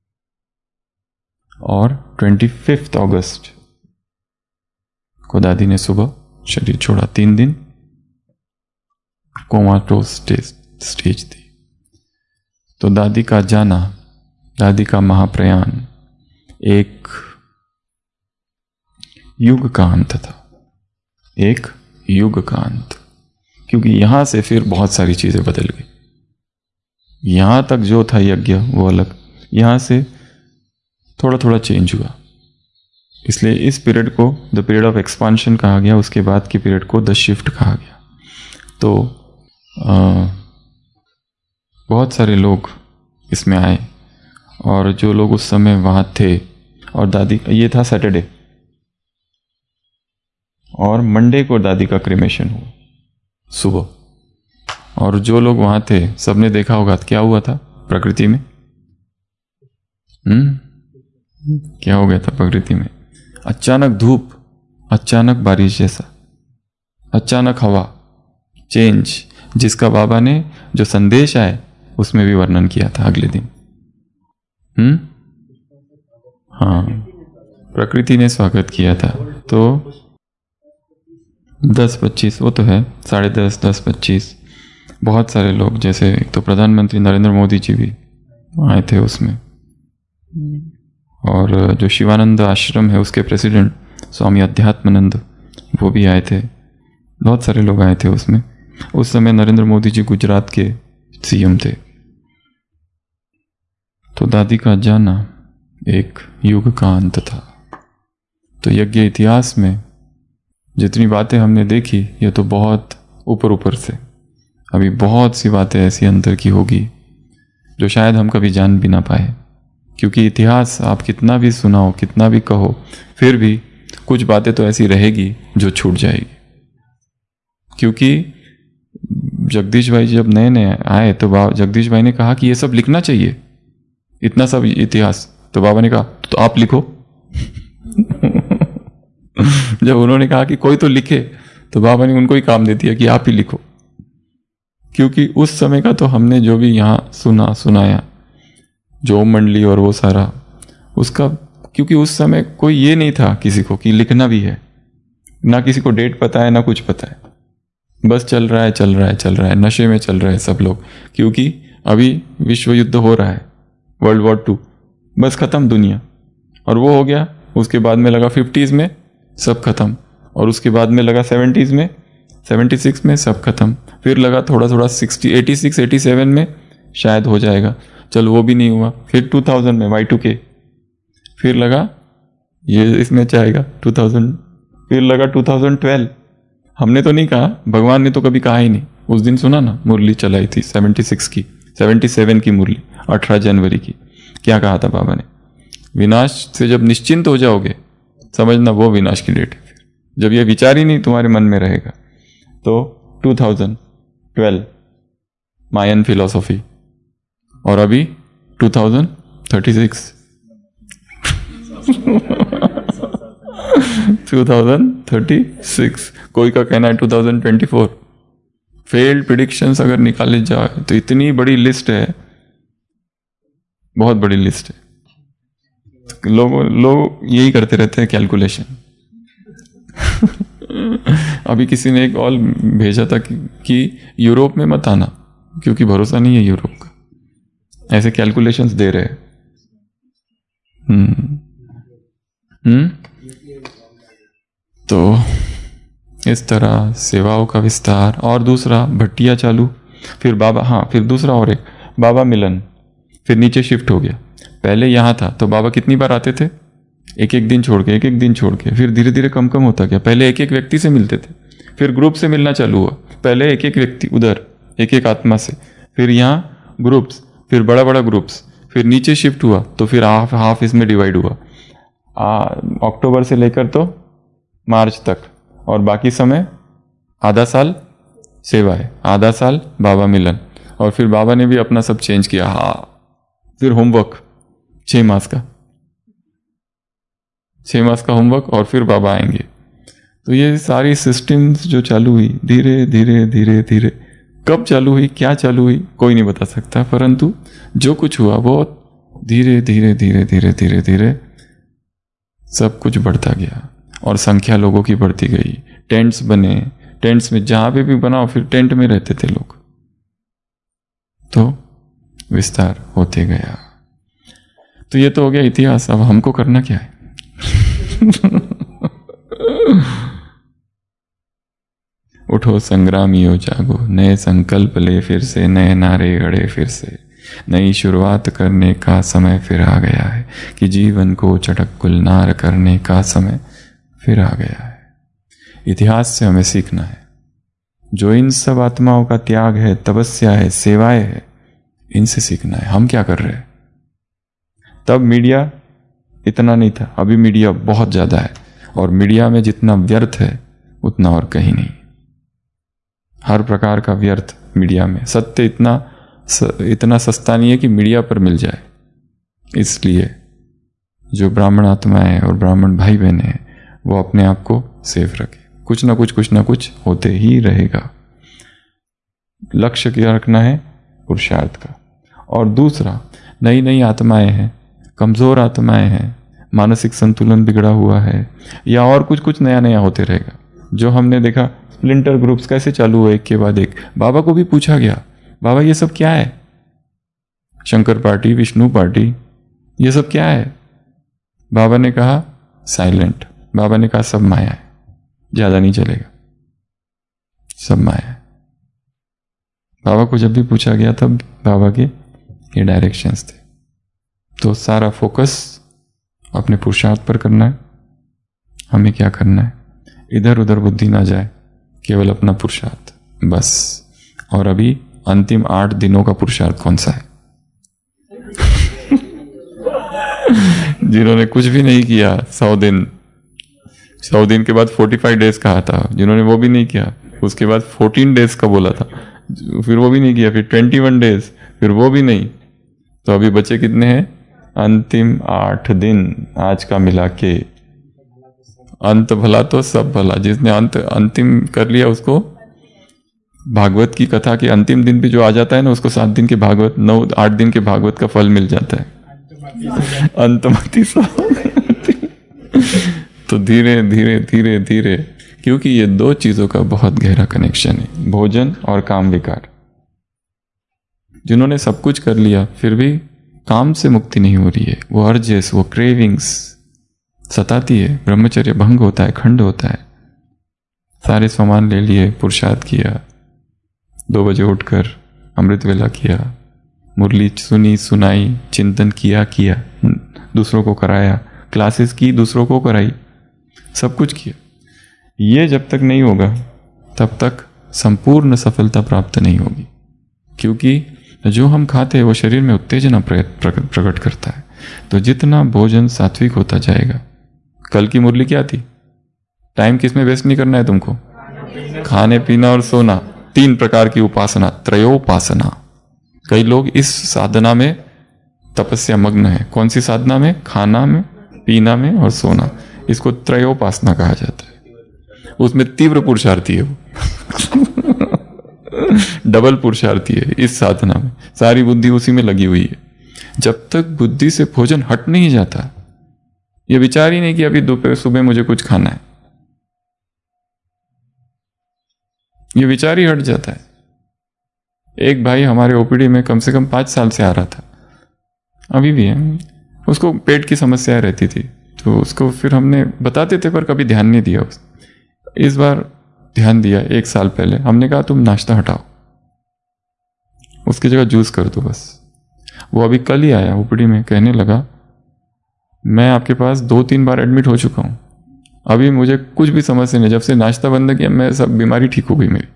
और पच्चीस अगस्त को दादी ने सुबह शरीर छोड़ा। तीन दिन कोमाटोस स्टेज थी। तो दादी का जाना, दादी का महाप्रयाण एक युग का अंत था, एक युग का अंत, क्योंकि यहां से फिर बहुत सारी चीजें बदल गई। यहां तक जो था यज्ञ वो अलग, यहां से थोड़ा थोड़ा चेंज हुआ। इसलिए इस पीरियड को द पीरियड ऑफ एक्सपांशन कहा गया, उसके बाद के पीरियड को द शिफ्ट कहा गया। तो आ, बहुत सारे लोग इसमें आए, और जो लोग उस समय वहाँ थे, और दादी, ये था सैटरडे, और मंडे को दादी का क्रिमेशन हुआ सुबह। और जो लोग वहाँ थे सबने देखा होगा क्या हुआ था प्रकृति में। हम्म क्या हो गया था प्रकृति में? अचानक धूप, अचानक बारिश जैसा, अचानक हवा, चेंज, जिसका बाबा ने जो संदेश आए उसमें भी वर्णन किया था अगले दिन। हम्म हाँ, प्रकृति ने स्वागत किया था। तो दस पच्चीस वो तो है, साढ़े दस दस पच्चीस बहुत सारे लोग, जैसे एक तो प्रधानमंत्री नरेंद्र मोदी जी भी आए थे उसमें, और जो शिवानंद आश्रम है उसके प्रेसिडेंट स्वामी अध्यात्मानंद वो भी आए थे। बहुत सारे लोग आए थे उसमें। उस समय नरेंद्र मोदी जी गुजरात के सीएम थे। तो दादी का जाना एक युग का अंत था। तो यज्ञ इतिहास में जितनी बातें हमने देखी ये तो बहुत ऊपर ऊपर से, अभी बहुत सी बातें ऐसी अंतर की होगी जो शायद हम कभी जान भी ना पाए, क्योंकि इतिहास आप कितना भी सुनाओ, कितना भी कहो, फिर भी कुछ बातें तो ऐसी रहेगी जो छूट जाएगी। क्योंकि जगदीश भाई जब नए नए आए तो जगदीश भाई ने कहा कि ये सब लिखना चाहिए, इतना सब इतिहास। तो बाबा ने कहा तो आप लिखो। जब उन्होंने कहा कि कोई तो लिखे, तो बाबा ने उनको ही काम दे दिया कि आप ही लिखो। क्योंकि उस समय का तो हमने जो भी यहाँ सुना सुनाया, जो मंडली और वो सारा उसका, क्योंकि उस समय कोई ये नहीं था किसी को कि लिखना भी है, ना किसी को डेट पता है ना कुछ पता है, बस चल रहा है चल रहा है चल रहा है, नशे में चल रहे हैं सब लोग। क्योंकि अभी विश्व युद्ध हो रहा है, वर्ल्ड वॉर टू, बस खत्म दुनिया, और वो हो गया। उसके बाद में लगा फिफ्टीज में सब खत्म, और उसके बाद में लगा सेवेंटीज में, सेवेंटी सिक्स में सब खत्म, फिर लगा थोड़ा थोड़ा sixty eighty six eighty seven में शायद हो जाएगा, चलो वो भी नहीं हुआ। फिर टू थाउजेंड में वाई टू के, फिर लगा ये इसमें चाहेगा टू थाउजेंड, फिर लगा टू थाउजेंड ट्वेल्व। हमने तो नहीं कहा, भगवान ने तो कभी कहा ही नहीं। उस दिन सुना ना, मुरली चलाई थी सेवेंटी सिक्स की, सेवेंटी सेवन की मुरली, अठारह जनवरी की। क्या कहा था बाबा ने? विनाश से जब निश्चिंत हो जाओगे समझना वो विनाश की डेट है। फिर जब ये विचार ही नहीं तुम्हारे मन में रहेगा तो two thousand twelve Mayan philosophy और अभी two thousand thirty six two thousand thirty six, कोई का कहना है two thousand twenty four. Failed predictions अगर निकाले जाए तो इतनी बड़ी लिस्ट है, बहुत बड़ी लिस्ट है। तो लोग लोग यही करते रहते हैं कैलकुलेशन। अभी किसी ने एक और भेजा था कि, कि यूरोप में मत आना क्योंकि भरोसा नहीं है यूरोप का, ऐसे कैलकुलेशंस दे रहे हैं। हम्म हम्म तो इस तरह सेवाओं का विस्तार। और दूसरा भट्टिया चालू, फिर बाबा, हाँ फिर दूसरा और एक बाबा मिलन, फिर नीचे शिफ्ट हो गया। पहले यहाँ था तो बाबा कितनी बार आते थे, एक एक दिन छोड़ के, एक एक दिन छोड़ के, फिर धीरे धीरे कम कम होता गया। पहले एक एक व्यक्ति से मिलते थे, फिर ग्रुप से मिलना चालू हुआ। पहले एक एक व्यक्ति उधर, एक एक आत्मा से, फिर यहाँ ग्रुप्स, फिर बड़ा बड़ा ग्रुप्स, फिर नीचे शिफ्ट हुआ तो फिर हाफ हाफ इसमें डिवाइड हुआ। अक्टूबर से लेकर तो मार्च तक, और बाकी समय आधा साल सेवा है, आधा साल बाबा मिलन। और फिर बाबा ने भी अपना सब चेंज किया। हाँ फिर होमवर्क छः मास का, छः मास का होमवर्क, और फिर बाबा आएंगे। तो ये सारी सिस्टम्स जो चालू हुई धीरे धीरे धीरे धीरे, कब चालू हुई, क्या चालू हुई, कोई नहीं बता सकता, परंतु जो कुछ हुआ वो धीरे धीरे धीरे धीरे धीरे धीरे सब कुछ बढ़ता गया और संख्या लोगों की बढ़ती गई। टेंट्स बने, टेंट्स में जहां पे भी बनाओ फिर टेंट में रहते थे लोग, तो विस्तार होते गया। तो ये तो हो गया इतिहास। अब हमको करना क्या है? उठो संग्रामियों जागो, नए संकल्प ले फिर से, नए नारे गढ़े फिर से, नई शुरुआत करने का समय फिर आ गया है कि जीवन को चटक गुलनार करने का समय फिर आ गया है। इतिहास से हमें सीखना है। जो इन सब आत्माओं का त्याग है, तपस्या है, सेवाएं है, इनसे सीखना है। हम क्या कर रहे हैं? तब मीडिया इतना नहीं था, अभी मीडिया बहुत ज्यादा है, और मीडिया में जितना व्यर्थ है उतना और कहीं नहीं। हर प्रकार का व्यर्थ मीडिया में। सत्य इतना स, इतना सस्ता नहीं है कि मीडिया पर मिल जाए। इसलिए जो ब्राह्मण आत्माएं और ब्राह्मण भाई बहन हैं वो अपने आप को सेफ रखें। कुछ ना कुछ कुछ ना कुछ होते ही रहेगा। लक्ष्य क्या रखना है? पुरुषार्थ का। और दूसरा, नई नई आत्माएं हैं, कमजोर आत्माएं हैं, मानसिक संतुलन बिगड़ा हुआ है, या और कुछ कुछ नया नया होते रहेगा। जो हमने देखा स्प्लिंटर ग्रुप्स कैसे चालू हुए एक के बाद एक। बाबा को भी पूछा गया, बाबा ये सब क्या है? शंकर पार्टी, विष्णु पार्टी, ये सब क्या है? बाबा ने कहा साइलेंट। बाबा ने कहा सब माया है, ज्यादा नहीं चलेगा, सब माया है। बाबा को जब भी पूछा गया तब बाबा के ये डायरेक्शंस थे। तो सारा फोकस अपने पुरुषार्थ पर करना है। हमें क्या करना है? इधर उधर बुद्धि ना जाए, केवल अपना पुरुषार्थ बस। और अभी अंतिम आठ दिनों का पुरुषार्थ कौन सा है? जिन्होंने कुछ भी नहीं किया, सौ दिन सौ दिन के बाद फोर्टी फाइव डेज कहा था, जिन्होंने वो भी नहीं किया, उसके बाद फोर्टीन डेज का बोला था, फिर वो भी नहीं किया, फिर ट्वेंटी वन डेज, फिर वो भी नहीं। तो अभी बचे कितने हैं? अंतिम आठ दिन आज का मिला के। अंत भला तो सब भला। जिसने अंत अंतिम कर लिया उसको भागवत की कथा के अंतिम दिन भी जो आ जाता है ना, उसको सात दिन के भागवत, नौ आठ दिन के भागवत का फल मिल जाता है। अंतमति तो धीरे धीरे धीरे धीरे, क्योंकि ये दो चीजों का बहुत गहरा कनेक्शन है, भोजन और काम विकार। जिन्होंने सब कुछ कर लिया फिर भी काम से मुक्ति नहीं हो रही है, वो अर्जेस, वो क्रेविंग्स सताती है, ब्रह्मचर्य भंग होता है, खंड होता है। सारे सामान ले लिए, पुरुषार्थ किया, दो बजे उठकर अमृत वेला किया, मुरली सुनी सुनाई, चिंतन किया किया दूसरों को कराया, क्लासेस की दूसरों को कराई, सब कुछ किया। ये जब तक नहीं होगा तब तक संपूर्ण सफलता प्राप्त नहीं होगी, क्योंकि जो हम खाते हैं वो शरीर में उत्तेजना प्रकट करता है। तो जितना भोजन सात्विक होता जाएगा, कल की मुरली क्या थी? टाइम किस में वेस्ट नहीं करना है तुमको, खाने पीना और सोना। तीन प्रकार की उपासना, त्रयोपासना। कई लोग इस साधना में तपस्या मग्न है। कौन सी साधना में? खाना में, पीना में और सोना। इसको त्रयोपासना कहा जाता है। उसमें तीव्र पुरुषार्थी है वो डबल पुरुषार्थी है इस साधना में। सारी बुद्धि उसी में लगी हुई है। जब तक बुद्धि से भोजन हट नहीं जाता, ये विचार ही नहीं कि अभी दोपहर सुबह मुझे कुछ खाना है, ये विचार ही हट जाता है। एक भाई हमारे ओपीडी में कम से कम पांच साल से आ रहा था, अभी भी है। उसको पेट की समस्या रहती थी, तो उसको फिर हमने बताते थे पर कभी ध्यान नहीं दिया। इस बार ध्यान दिया। एक साल पहले हमने कहा तुम नाश्ता हटाओ, उसकी जगह जूस कर दो बस। वो अभी कल ही आया ओपीडी में, कहने लगा मैं आपके पास दो तीन बार एडमिट हो चुका हूं, अभी मुझे कुछ भी समस्या नहीं। जब से नाश्ता बंद किया मैं सब बीमारी ठीक हो गई मेरी।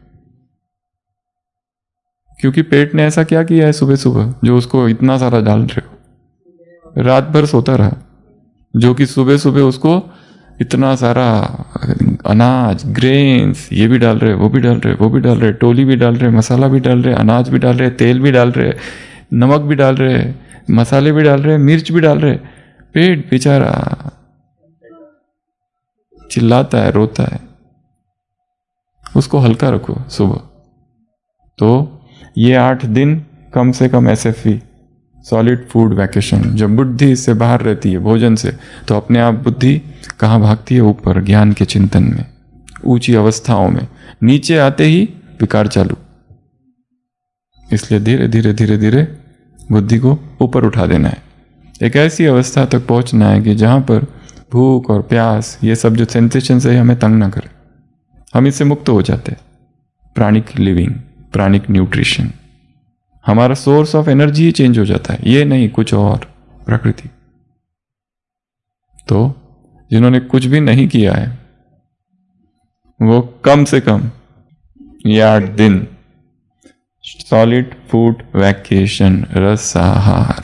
क्योंकि पेट ने ऐसा क्या किया है सुबह सुबह जो उसको इतना सारा डाल रहे हो। रात भर सोता रहा, जो कि सुबह सुबह उसको इतना सारा अनाज, ग्रेन्स, ये भी डाल रहे, वो भी डाल रहे, वो भी डाल रहे, टोली भी डाल रहे, मसाला भी डाल रहे, अनाज भी डाल रहे, तेल भी डाल रहे, नमक भी डाल रहे, मसाले भी डाल रहे, मिर्च भी डाल रहे। पेट बेचारा चिल्लाता है, रोता है। उसको हल्का रखो सुबह। तो ये आठ दिन कम से कम एसएफई, सॉलिड फूड वैकेशन, जब बुद्धि इससे बाहर रहती है भोजन से, तो अपने आप बुद्धि कहाँ भागती है? ऊपर, ज्ञान के चिंतन में, ऊंची अवस्थाओं में। नीचे आते ही विकार चालू। इसलिए धीरे धीरे धीरे धीरे बुद्धि को ऊपर उठा देना है। एक ऐसी अवस्था तक पहुंचना है कि जहां पर भूख और प्यास, ये सब जो सेंसेशन है, हमें तंग ना करे। हम इससे मुक्त हो जाते हैं। प्राणिक लिविंग, प्राणिक न्यूट्रिशन, हमारा सोर्स ऑफ एनर्जी ही चेंज हो जाता है, ये नहीं कुछ और, प्रकृति। तो जिन्होंने कुछ भी नहीं किया है वो कम से कम ये आठ दिन सॉलिड फूड वैकेशन, रसाहार,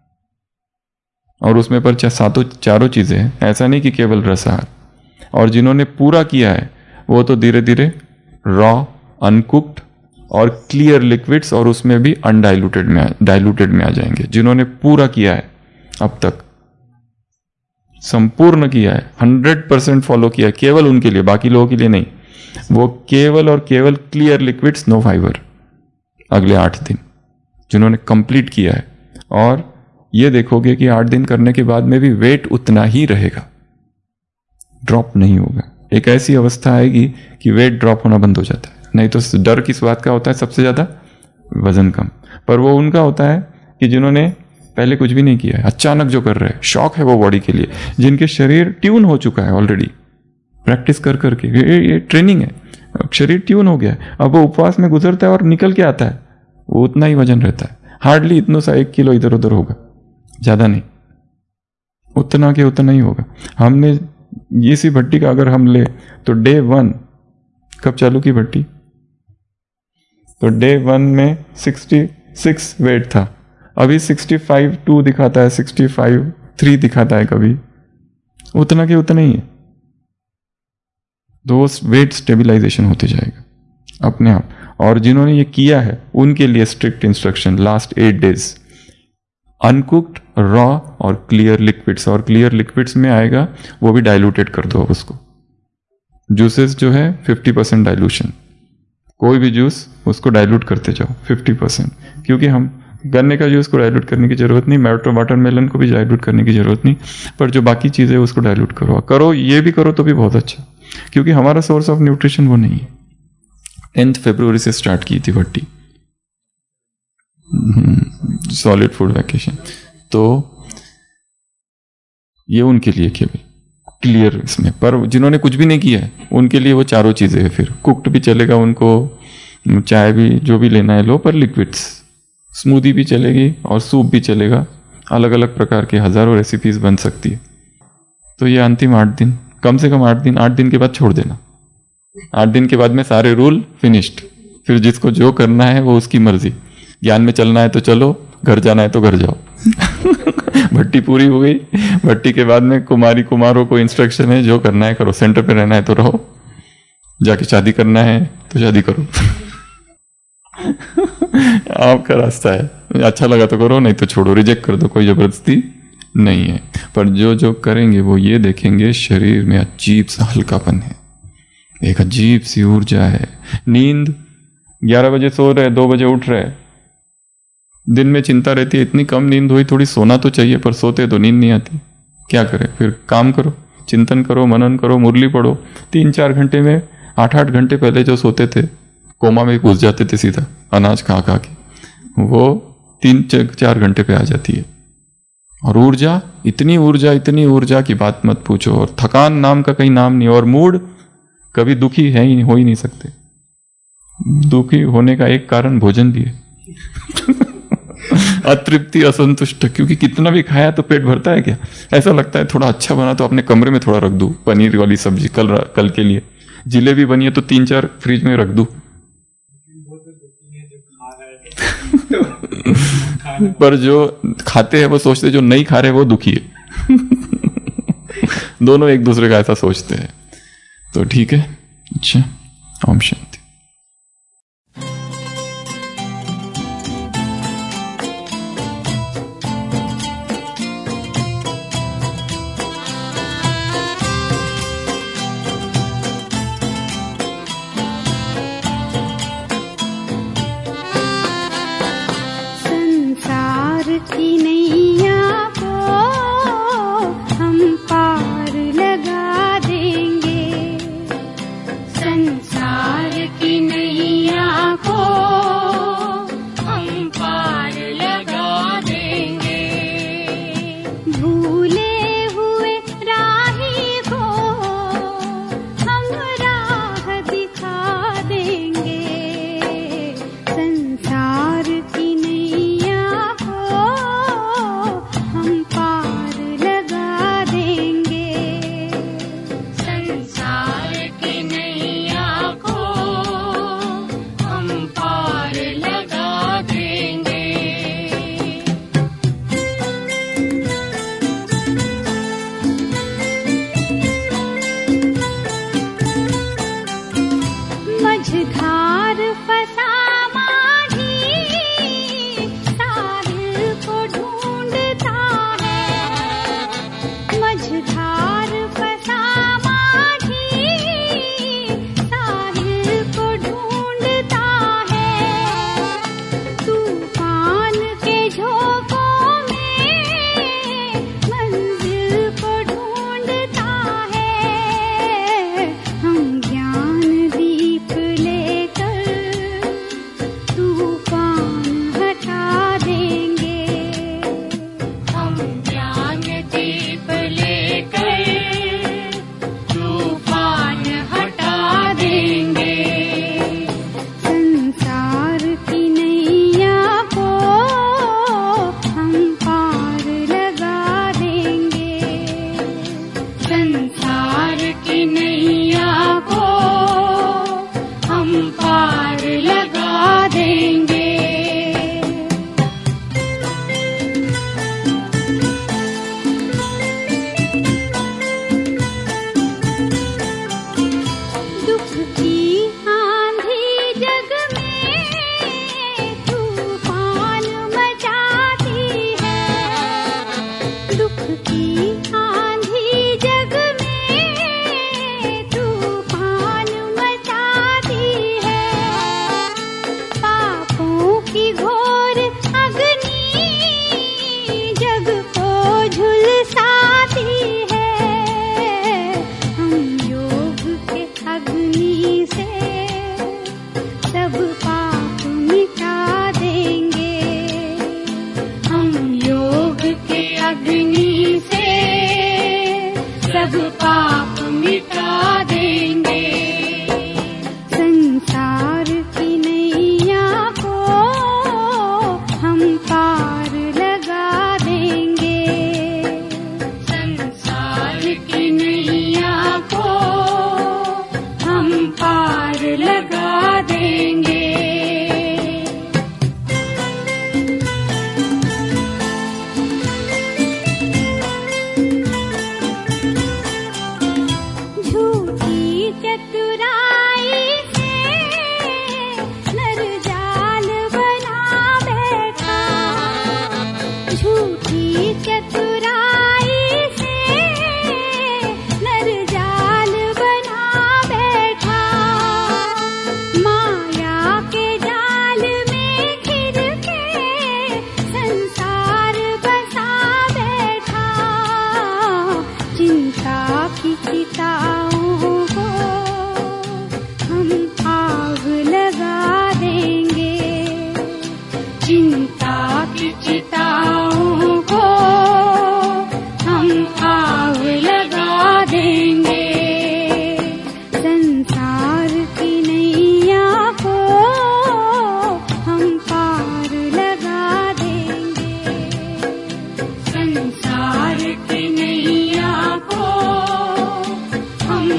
और उसमें पर सातों चारों चीजें हैं, ऐसा नहीं कि केवल रसाहार। और जिन्होंने पूरा किया है वो तो धीरे धीरे रॉ, अनकुक्ड और क्लियर लिक्विड्स, और उसमें भी अनडाइल्यूटेड में डाइल्यूटेड में आ जाएंगे। जिन्होंने पूरा किया है, अब तक संपूर्ण किया है, हंड्रेड परसेंट फॉलो किया है, केवल उनके लिए, बाकी लोगों के लिए नहीं। वो केवल और केवल क्लियर लिक्विड्स, नो फाइबर, अगले आठ दिन जिन्होंने कंप्लीट किया है। और ये देखोगे कि आठ दिन करने के बाद में भी वेट उतना ही रहेगा, ड्रॉप नहीं होगा। एक ऐसी अवस्था आएगी कि वेट ड्रॉप होना बंद हो जाता है। नहीं तो डर किस बात का होता है? सबसे ज्यादा वजन कम। पर वो उनका होता है कि जिन्होंने पहले कुछ भी नहीं किया है, अचानक जो कर रहे हैं, शॉक है वो बॉडी के लिए, जिनके शरीर ट्यून हो चुका है ऑलरेडी, प्रैक्टिस कर करके, ये, ये ट्रेनिंग है, शरीर ट्यून हो गया है। अब वो उपवास में गुजरता है और निकल के आता है, वो उतना ही वजन रहता है, हार्डली इतना सा एक किलो इधर उधर होगा, ज्यादा नहीं, उतना के उतना ही होगा। हमने इसी भट्टी का अगर हम ले तो डे वन कब चालू की भट्टी, तो डे वन में सिक्सटी सिक्स वेट था, अभी सिक्सटी फाइव टू दिखाता है, सिक्सटी फाइव थ्री दिखाता है, कभी उतना के उतना ही है। तो वेट स्टेबलाइजेशन होते जाएगा अपने आप। और जिन्होंने ये किया है उनके लिए strict instruction, last eight days uncooked, raw और क्लियर लिक्विड्स, और क्लियर लिक्विड्स में आएगा वो भी डाइल्यूटेड कर दो उसको। जूसेस जो है फिफ्टी परसेंट डाइल्यूशन, कोई भी जूस उसको डाइल्यूट करते जाओ फिफ्टी परसेंट, क्योंकि हम गन्ने का जूस को डाइल्यूट करने की जरूरत नहीं, मेट्रो वाटरमेलन को भी डाइल्यूट करने की जरूरत नहीं, पर जो बाकी चीजें उसको डाइल्यूट करो करो ये भी करो तो भी बहुत अच्छा, क्योंकि हमारा सोर्स ऑफ न्यूट्रिशन वो नहीं है। टेंथ फरवरी से स्टार्ट की थी भट्टी, सॉलिड फूड वैकेशन। तो ये उनके लिए केवल क्लियर इसमें, पर जिन्होंने कुछ भी नहीं किया है उनके लिए वो चारों चीजें हैं। फिर कुक्ड भी चलेगा, उनको चाय भी जो भी लेना है लो, पर लिक्विड्स, स्मूदी भी चलेगी और सूप भी चलेगा, अलग अलग प्रकार के हजारों रेसिपीज बन सकती है। तो ये अंतिम आठ दिन, कम से कम आठ दिन, आठ दिन के बाद छोड़ देना। आठ दिन के बाद में सारे रूल फिनिश्ड, फिर जिसको जो करना है वो उसकी मर्जी। ज्ञान में चलना है तो चलो, घर जाना है तो घर जाओ। भट्टी पूरी हो गई। भट्टी के बाद में कुमारी कुमारों को इंस्ट्रक्शन है, जो करना है करो, सेंटर पे रहना है तो रहो, जाके शादी करना है तो शादी करो। आपका रास्ता है, अच्छा लगा तो करो, नहीं तो छोड़ो, रिजेक्ट कर दो, कोई जबरदस्ती नहीं है। पर जो जो करेंगे वो ये देखेंगे शरीर में अजीब सा हल्कापन है, एक अजीब सी ऊर्जा है। नींद ग्यारह बजे सो रहे, दो बजे उठ रहे, दिन में चिंता रहती है, इतनी कम नींद हुई, थोड़ी सोना तो चाहिए, पर सोते तो नींद नहीं आती। क्या करें फिर? काम करो, चिंतन करो, मनन करो, मुरली पढ़ो। तीन चार घंटे में, आठ आठ घंटे पहले जो सोते थे कोमा में घुस जाते थे सीधा अनाज खा खा के, वो तीन चार घंटे पे आ जाती है। और ऊर्जा, इतनी ऊर्जा, इतनी ऊर्जा की बात मत पूछो। और थकान नाम का कहीं नाम नहीं। और मूड कभी दुखी है ही, हो ही नहीं सकते। दुखी होने का एक कारण भोजन भी है। अतृप्ति, असंतुष्ट, क्योंकि कितना भी खाया तो पेट भरता है क्या? ऐसा लगता है थोड़ा अच्छा बना तो अपने कमरे में थोड़ा रख दूं, पनीर वाली सब्जी कल कल के लिए। जिलेबी बनी है तो तीन चार फ्रिज में रख दूं। पर जो खाते हैं वो सोचते, जो नहीं खा रहे वो दुखी है। दोनों एक दूसरे का ऐसा सोचते हैं। तो ठीक है, अच्छा, ओम शांति। की नैया को हम पार लगा देंगे, संसार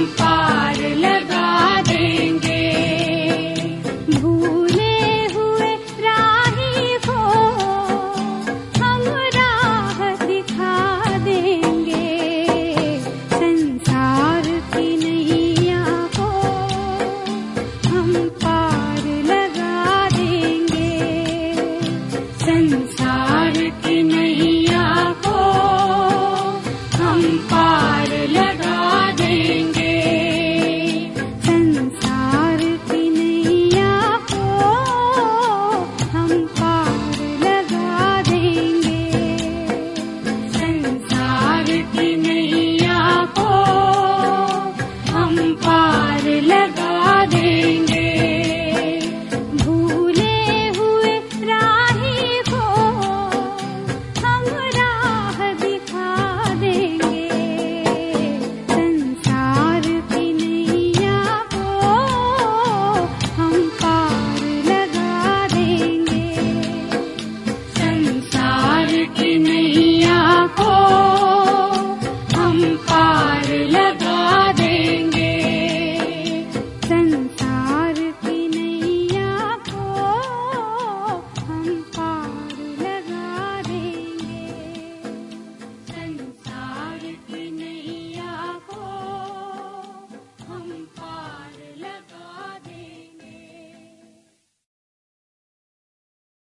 पार